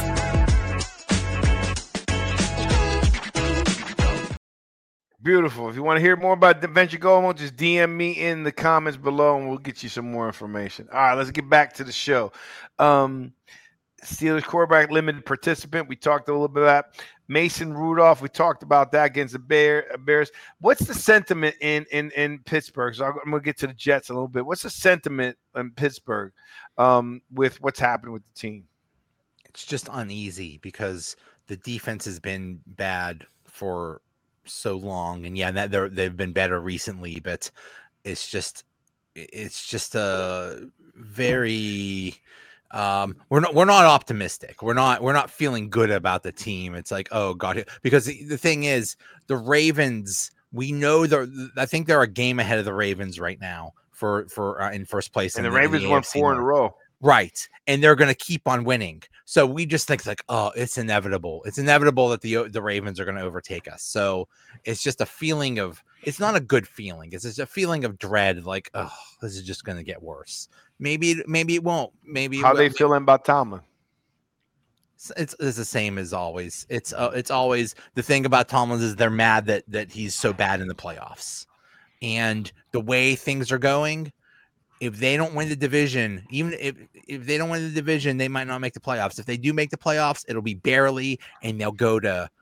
Beautiful. If you want to hear more about the Venture Global, just D M me in the comments below and we'll get you some more information. All right, let's get back to the show. Um, Steelers quarterback limited participant. We talked a little bit about Mason Rudolph. We talked about that against the Bear, Bears. What's the sentiment in in, in Pittsburgh? So I'm going to get to the Jets a little bit. What's the sentiment in Pittsburgh um, with what's happening with the team? It's just uneasy because the defense has been bad for so long, and yeah, that they're they've been better recently, but it's just it's just a very um we're not we're not optimistic. We're not we're not feeling good about the team. It's like, oh god, because the, the thing is, the Ravens, we know they're I think they're a game ahead of the Ravens right now for for uh, in first place, and in the, the Ravens in the won A F C four in a North. row. Right. And they're going to keep on winning. So we just think it's like, oh, it's inevitable. It's inevitable that the the Ravens are going to overtake us. So it's just a feeling of, it's not a good feeling. It's just a feeling of dread. Like, oh, this is just going to get worse. Maybe, maybe it won't. Maybe. How it they will. feeling about Tomlin? It's, it's, it's the same as always. It's uh, it's always the thing about Tomlin is they're mad that that he's so bad in the playoffs. And the way things are going, if they don't win the division, even if, if they don't win the division, they might not make the playoffs. If they do make the playoffs, it'll be barely, and they'll go to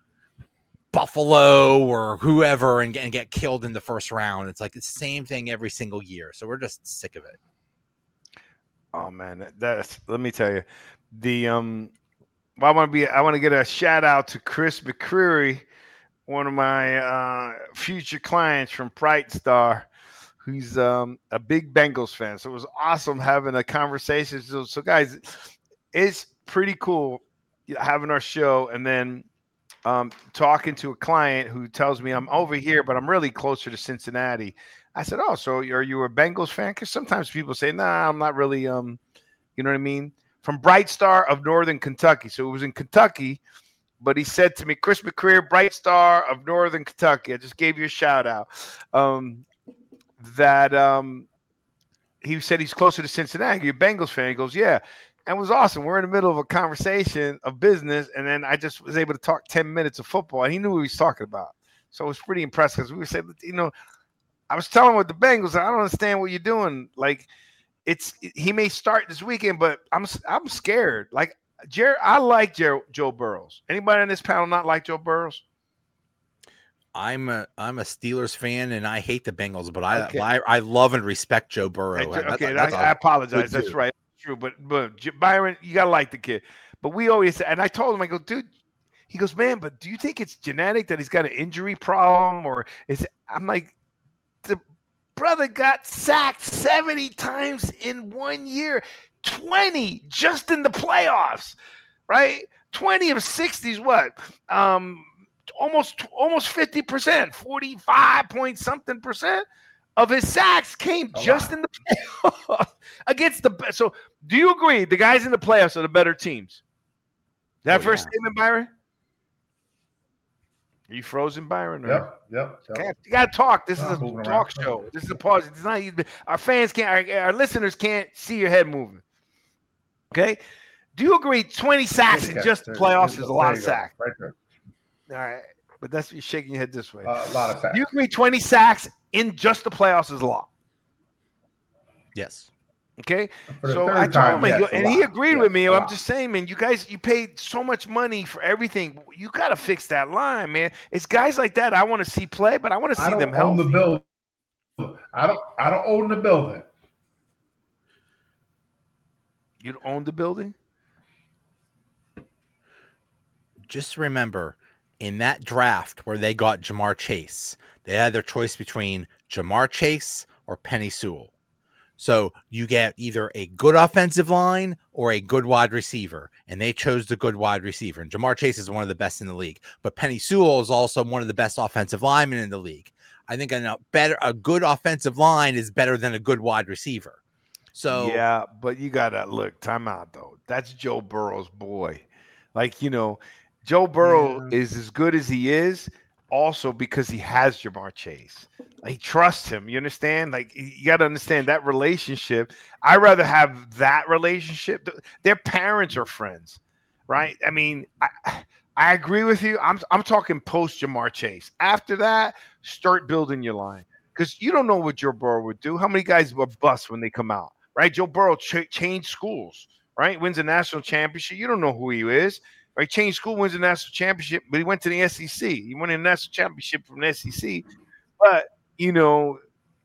Buffalo or whoever and, and get killed in the first round. It's like the same thing every single year. So we're just sick of it. Oh man, that, that's let me tell you, the um, well, I want to be, I want to get a shout out to Chris McCreary, one of my uh, future clients from Bright Star. Who's um, a big Bengals fan. So it was awesome having a conversation. So, so guys, it's pretty cool having our show and then um, talking to a client who tells me I'm over here, but I'm really closer to Cincinnati. I said, oh, so are you a Bengals fan? Because sometimes people say, nah, I'm not really, um, you know what I mean? From Bright Star of Northern Kentucky. So it was in Kentucky, but he said to me, Chris McCreary, Bright Star of Northern Kentucky. I just gave you a shout out. Um, that um, he said he's closer to Cincinnati. You're a Bengals fan. He goes, yeah. And it was awesome. We're in the middle of a conversation of business, and then I just was able to talk ten minutes of football, and he knew what he was talking about. So it was pretty impressive because we were saying, you know, I was telling him with the Bengals, I don't understand what you're doing. Like, it's he may start this weekend, but I'm I'm scared. Like, Jer- I like Jer- Joe Burrows. Anybody on this panel not like Joe Burrows? I'm a I'm a Steelers fan and I hate the Bengals, but I Okay. I, I love and respect Joe Burrow. Hey, That's- okay, that's I, I apologize. good That's dude. right. True, but but J- Byron, you gotta like the kid. But we always, and I told him, I go, dude. He goes, man, but do you think it's genetic that he's got an injury problem, or is it, I'm like, the brother got sacked seventy times in one year, twenty just in the playoffs, right? twenty of sixty is what? Um, almost almost fifty percent, forty-five point something percent of his sacks came Oh, just wow. in the playoffs against the best. So do you agree the guys in the playoffs are the better teams? That Oh, first yeah. statement, Byron? Are you frozen, Byron? Or? Yep, yep. yep. Okay, you gotta talk. This No, is I'm a moving talk around. show. This is a pause. It's not even, our fans can't, our, our listeners can't see your head moving. Okay. Do you agree? Twenty sacks in just the playoffs is a lot of sacks. Right there. All right, but that's you're shaking your head this way. Uh, a lot of sacks. Do you agree? Twenty sacks in just the playoffs is a lot. Yes. Okay, For the so third I told time, him, yes, and a he lot. agreed Yes, with me. a I'm lot. just saying, man, you guys, you paid so much money for everything. You got to fix that line, man. It's guys like that I want to see play, but I want to I see don't them own healthy. the building. I don't. I don't own the building. You don't own the building? Just remember, in that draft where they got Jamar Chase, they had their choice between Jamar Chase or Penny Sewell. So you get either a good offensive line or a good wide receiver, and they chose the good wide receiver. And Jamar Chase is one of the best in the league, but Penny Sewell is also one of the best offensive linemen in the league. I think a better, a good offensive line is better than a good wide receiver. So yeah, but you gotta look. Time out though. That's Joe Burrow's boy. Like you know, Joe Burrow Yeah. is as good as he is, also because he has Jamar Chase. He trusts him. You understand? Like you got to understand that relationship. I rather have that relationship. Their parents are friends, right? I mean, I I agree with you. I'm I'm talking post Jamar Chase. After that, start building your line because you don't know what Joe Burrow would do. How many guys were bust when they come out, right? Joe Burrow ch- changed schools, right? Wins a national championship. You don't know who he is. Right, changed school, wins a national championship, but he went to the S E C. He won a national championship from the S E C. But, you know,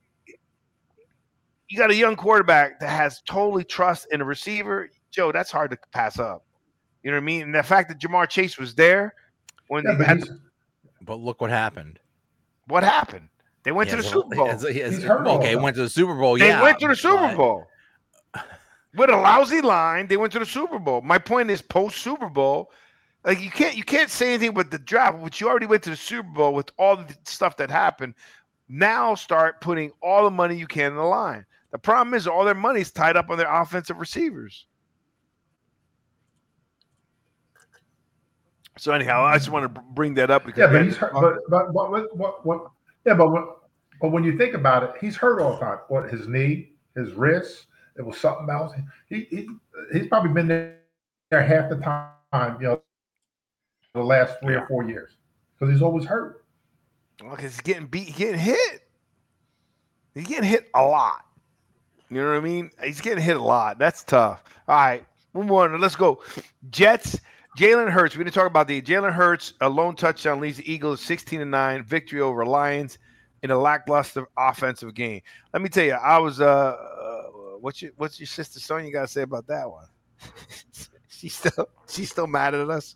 you got a young quarterback that has totally trust in a receiver. Joe, that's hard to pass up. You know what I mean? And the fact that Jamar Chase was there when Yeah, they but had he's, to, but look what happened. what happened? They went He to the has a- Super Bowl. he has a- he has- He's hurt all okay, the went to the Super Bowl. They yeah, went to the Super but- Bowl. With a lousy line, they went to the Super Bowl. My point is post Super Bowl. Like you can't you can't say anything but the draft, which you already went to the Super Bowl with all the stuff that happened. Now start putting all the money you can in the line. The problem is all their money is tied up on their offensive receivers. So anyhow, I just want to bring that up because yeah, we but had he's to hurt. talk- But but what what what, what yeah, but what, but when you think about it, he's hurt all the time. What his knee, his wrist, it was something else. He he he's probably been there half the time, you know, the last three Yeah. or four years because he's always hurt. Well, 'cause he's getting beat, he's getting hit. He's getting hit a lot. You know what I mean? He's getting hit a lot. That's tough. All right, one more. Let's go. Jets. Jalen Hurts. We didn't talk about the Jalen Hurts. A lone touchdown leads the Eagles sixteen to nine victory over Lions in a lackluster offensive game. Let me tell you, I was. Uh, uh what's your What's your sister Sonya got to say about that one? she's still she's still mad at us.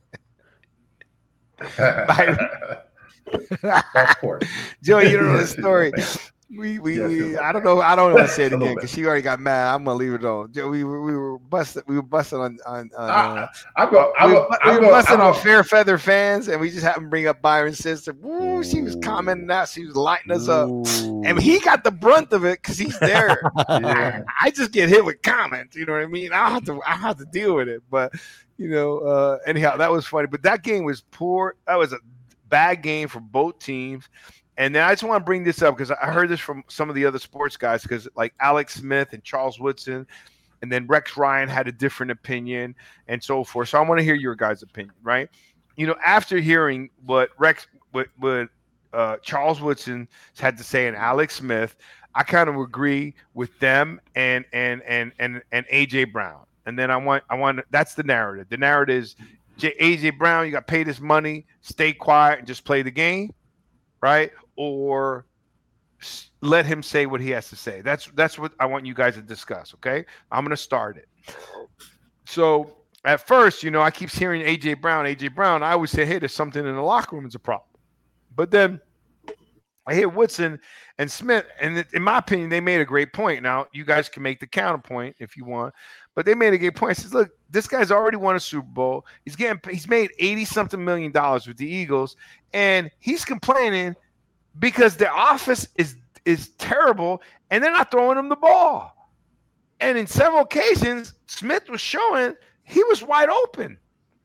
Of course. Joey, you don't know the Yes. story. We, we, Yes, we yes. I don't know. I don't want to say it A little again because she already got mad. I'm gonna leave it alone. Joe, we were we were busting. We were busting on on. on uh, I, I go. I we go. were, bu- I we were go. busting I on go- Fair Feather fans, and we just happened to bring up Byron's sister. Woo, she was commenting that she was lighting us up, and he got the brunt of it because he's there. Yeah. I just get hit with comments. You know what I mean? I have to. I have to deal with it. But you know, uh, anyhow, that was funny. But that game was poor. That was a bad game for both teams. And then I just want to bring this up because I heard this from some of the other sports guys because like Alex Smith and Charles Woodson, and then Rex Ryan had a different opinion and so forth. So I want to hear your guys' opinion, right? You know, after hearing what Rex, what, what uh, Charles Woodson had to say and Alex Smith, I kind of agree with them and and and and and A J Brown. And then I want I want that's the narrative. The narrative is J, A J Brown, you got paid this money, stay quiet and just play the game, right? Or let him say what he has to say. That's that's what I want you guys to discuss, okay? I'm going to start it. So at first, you know, I keep hearing A J Brown, A J Brown. I always say, hey, there's something in the locker room that's a problem. But then I hear Woodson and Smith, and in my opinion, they made a great point. Now, you guys can make the counterpoint if you want, but they made a great point. It says, look, this guy's already won a Super Bowl. He's getting he's made eighty something million dollars with the Eagles, and he's complaining because their offense is is terrible, and they're not throwing him the ball. And in several occasions, Smith was showing he was wide open.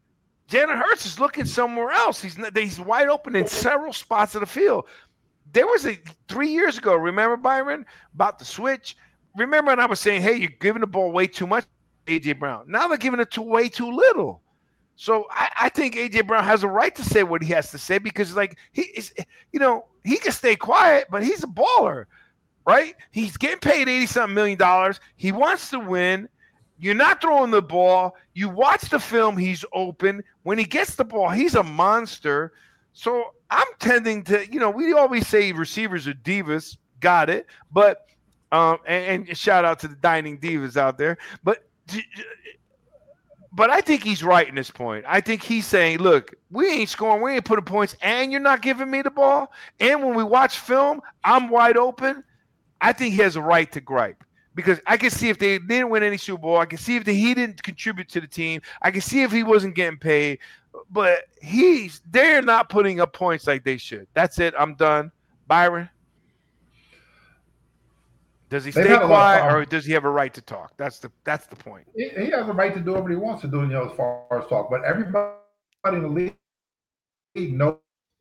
Jalen Hurts is looking somewhere else. He's he's wide open in several spots of the field. There was a three years ago, remember, Byron, about the switch? Remember when I was saying, hey, you're giving the ball way too much, A J Brown. Now they're giving it to way too little. So I, I think A J Brown has a right to say what he has to say because, like, he is, you know, he can stay quiet, but he's a baller, right? He's getting paid eighty-something million dollars. He wants to win. You're not throwing the ball. You watch the film, he's open. When he gets the ball, he's a monster. So I'm tending to, you know, we always say receivers are divas. Got it. But, um, and, and shout out to the dining divas out there. But, but I think he's right in this point. I think he's saying, look, we ain't scoring. We ain't putting points, and you're not giving me the ball. And when we watch film, I'm wide open. I think he has a right to gripe. Because I can see if they didn't win any Super Bowl. I can see if the, he didn't contribute to the team. I can see if he wasn't getting paid. But he's they're not putting up points like they should. That's it. I'm done. Byron? Does he They've stay had a lot of quiet or problems. does he have a right to talk? That's the that's the point. He, he has a right to do whatever he wants to do, you know, as far as talk. But everybody in the league knows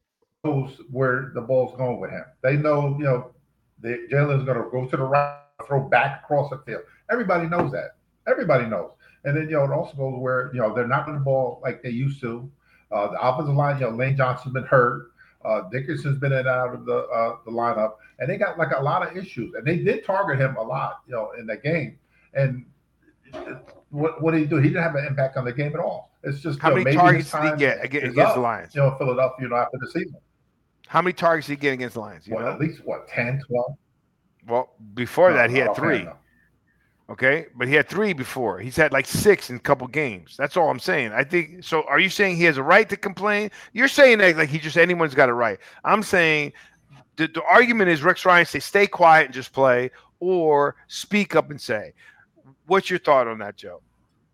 where the ball's going with him. They know, you know, the Jalen's going to go to the right, throw back across the field. Everybody knows that. Everybody knows. And then, you know, it also goes where, you know, they're not running the ball like they used to. Uh, the offensive line, you know, Lane Johnson's been hurt. Uh, Dickerson's been in and out of the uh, the lineup. And they got like a lot of issues. And they did target him a lot, you know, in that game. And what what did he do? He didn't have an impact on the game at all. It's just How you know, many maybe targets his did he time get against, is against up, the Lions? You know, Philadelphia, you know, after the season. How many targets did he get against the Lions? You What, know? at least, what, ten, twelve? Well, before No, that, he not had offhand, three. no. Okay, but he had three before. He's had like six in a couple games. That's all I'm saying. I think so. Are you saying he has a right to complain? You're saying that like he just anyone's got a right. I'm saying the, the argument is Rex Ryan say stay quiet and just play, or speak up and say. What's your thought on that, Joe?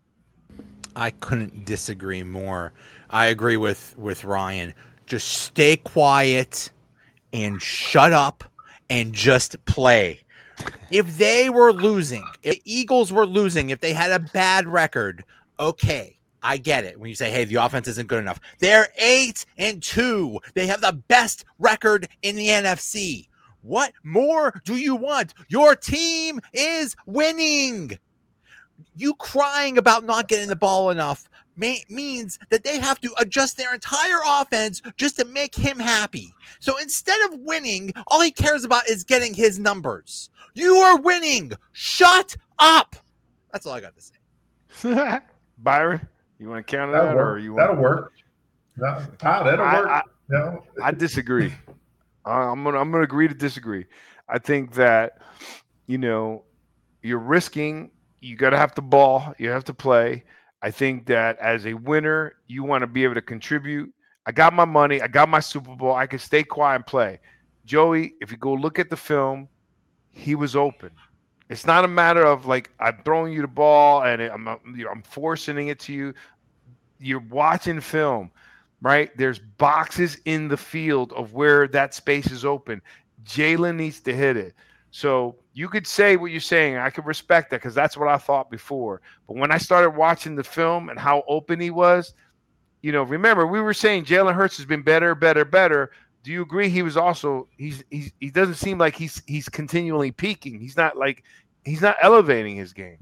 I couldn't disagree more. I agree with with Ryan. Just stay quiet and shut up and just play. If they were losing, if the Eagles were losing, if they had a bad record, okay, I get it. When you say, hey, the offense isn't good enough. They're eight and two. They have the best record in the N F C. What more do you want? Your team is winning. You crying about not getting the ball enough may, means that they have to adjust their entire offense just to make him happy. So instead of winning, all he cares about is getting his numbers. You are winning. Shut up. That's all I got to say. Byron, you want to counter That'll that, work. or you want? That'll work. No, ah, that'll I- work. I- you know? I disagree. Uh, I'm gonna I'm gonna agree to disagree. I think that you know you're risking. You got to have the ball. You have to play. I think that as a winner, you want to be able to contribute. I got my money. I got my Super Bowl. I can stay quiet and play. Joey, if you go look at the film, he was open. It's not a matter of like I'm throwing you the ball and I'm you know, I'm forcing it to you. You're watching film, right? There's boxes in the field of where that space is open. Jalen needs to hit it. So you could say what you're saying. I could respect that because that's what I thought before. But when I started watching the film and how open he was, you know, remember we were saying Jalen Hurts has been better, better, better. Do you agree? He was also he's he's he doesn't seem like he's he's continually peaking. He's not like he's not elevating his game.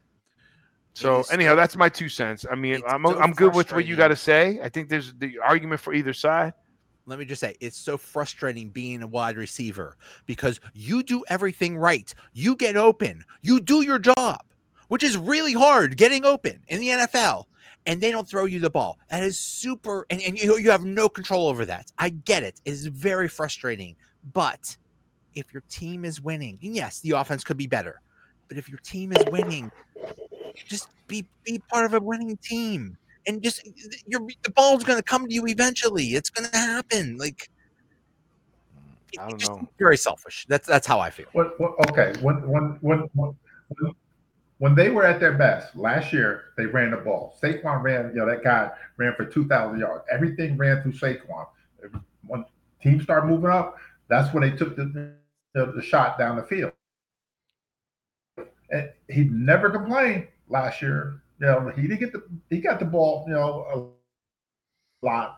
So It is anyhow, so- that's my two cents. I mean, it's I'm so I'm good with what you frustrating. got to say. I think there's the argument for either side. Let me just say, it's so frustrating being a wide receiver because you do everything right. You get open. You do your job, which is really hard, getting open in the N F L, and they don't throw you the ball. That is super, and, and you, you have no control over that. I get it. It is very frustrating. But if your team is winning, and yes, the offense could be better, but if your team is winning, just be, be part of a winning team. And just your the ball's going to come to you eventually. It's going to happen. Like I don't just know. very selfish. That's that's how I feel. What, what, okay, when, when when when when they were at their best last year, they ran the ball. Saquon ran, you know, that guy ran for two thousand yards. Everything ran through Saquon. When teams start moving up, that's when they took the the, the shot down the field. And he never complained last year. You know, he didn't get the he got the ball, you know, lot.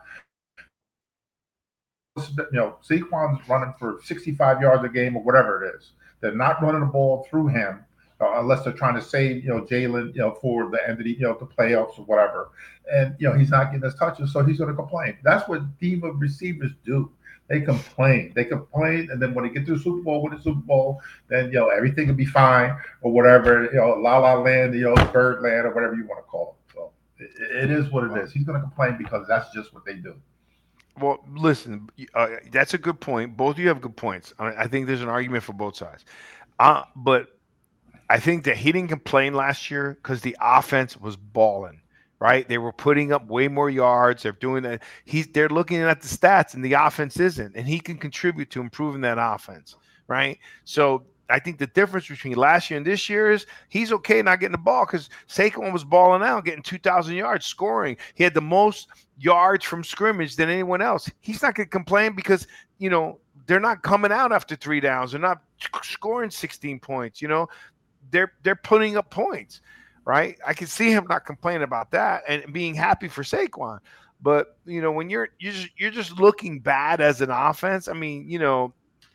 You know, Saquon's running for sixty-five yards a game or whatever it is. They're not running the ball through him uh, unless they're trying to save, you know, Jalen, you know, for the end of the, you know, the playoffs or whatever. And, you know, he's not getting his touches, so he's going to complain. That's what diva receivers do. They complain. They complain, and then when they get to the Super Bowl, win the Super Bowl, then, you know, everything will be fine or whatever, you know, La La Land, you know, Birdland or whatever you want to call it. So it, it is what it is. He's going to complain because that's just what they do. Well, listen, uh, that's a good point. Both of you have good points. I, I think there's an argument for both sides. Uh, but I think that he didn't complain last year because the offense was balling, right? They were putting up way more yards. They're doing that. He's they're looking at the stats, and the offense isn't, and he can contribute to improving that offense, right? So I think the difference between last year and this year is he's okay not getting the ball because Saquon was balling out, getting two thousand yards, scoring. He had the most yards from scrimmage than anyone else. He's not going to complain because, you know, they're not coming out after three downs. They're not scoring sixteen points. You know, they're they're putting up points, right? I can see him not complaining about that and being happy for Saquon. But, you know, when you're you're just, you're just looking bad as an offense, I mean, you know,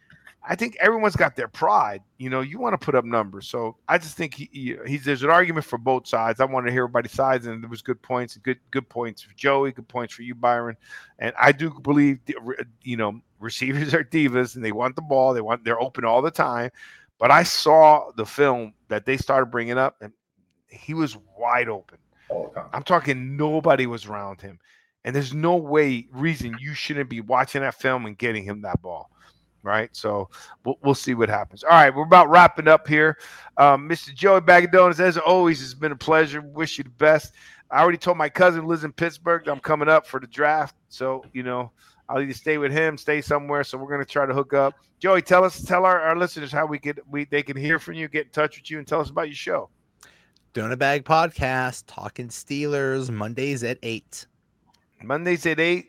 I think everyone's got their pride. You know, you want to put up numbers. So I just think he, he, he's there's an argument for both sides. I want to hear everybody's sides, and there was good points, good good points for Joey, good points for you, Byron. And I do believe, you know, receivers are divas, and they want the ball. They want they're open all the time. But I saw the film that they started bringing up, and he was wide open. I'm talking nobody was around him, and there's no way reason you shouldn't be watching that film and getting him that ball. Right, so we'll, we'll see what happens. All right, we're about wrapping up here. Um, Mister Joey Bag of Donuts, as always, it's been a pleasure. Wish you the best. I already told my cousin who lives in Pittsburgh that I'm coming up for the draft. So, you know, I'll either stay with him, stay somewhere. So we're going to try to hook up. Joey, tell us, tell our, our listeners how we get we they can hear from you, get in touch with you, and tell us about your show. Donut Bag Podcast, talking Steelers, Mondays at eight. Mondays at eight.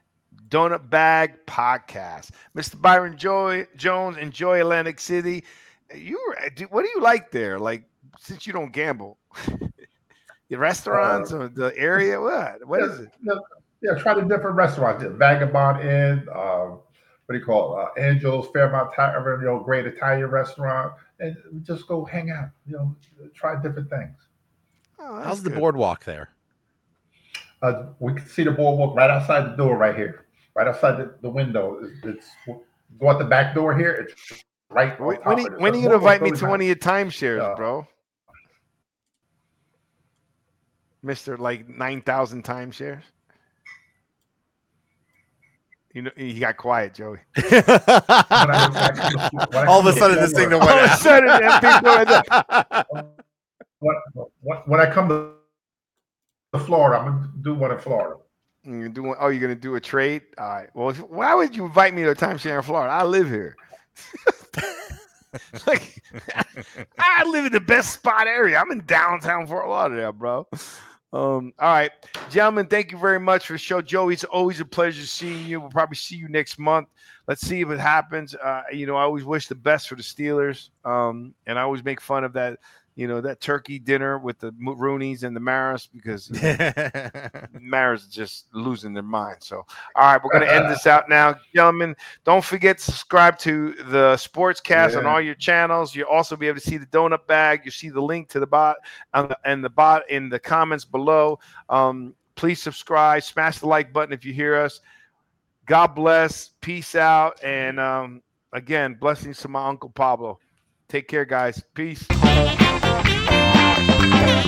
Donut Bag Podcast. Mister Byron Joy Jones, enjoy Atlantic City. You, what do you like there? Like, since you don't gamble, the restaurants uh, or the area? What? What yeah, is it? Yeah, yeah, try the different restaurants. Yeah, Vagabond Inn. Uh, what do you call it? Uh, Angel's Fairmount Tavern. You know, great Italian restaurant, and just go hang out. You know, try different things. Oh, how's the good. boardwalk there? Uh, we can see the boardwalk right outside the door, right here. Right outside the, the window. It's, it's go out the back door here. It's right. When, when, you, when are you gonna invite me to one of your timeshares, uh, bro? Mister Like nine thousand timeshares. You know, he got quiet, Joey. All of a sudden, this thing went out. All of a sudden, when, when, when I come to Florida, I'm gonna do one in Florida. You're doing, oh, you're gonna do a trade? All right. Well, if, why would you invite me to a timeshare in Florida? I live here. Like, I live in the best spot area. I'm in downtown Fort Lauderdale, bro. Um, all right, gentlemen, thank you very much for the show. Joey, it's always a pleasure seeing you. We'll probably see you next month. Let's see if it happens. Uh, you know, I always wish the best for the Steelers. Um, and I always make fun of that. You know, that turkey dinner with the Roonies and the Maras because you know, Maras just losing their mind. So, all right, we're going to end this out now. Gentlemen, don't forget to subscribe to the Sportscast yeah. on all your channels. You'll also be able to see the donut bag. You see the link to the bot and the, and the bot in the comments below. Um, please subscribe. Smash the like button if you hear us. God bless. Peace out. And, um, again, blessings to my Uncle Pablo. Take care, guys. Peace.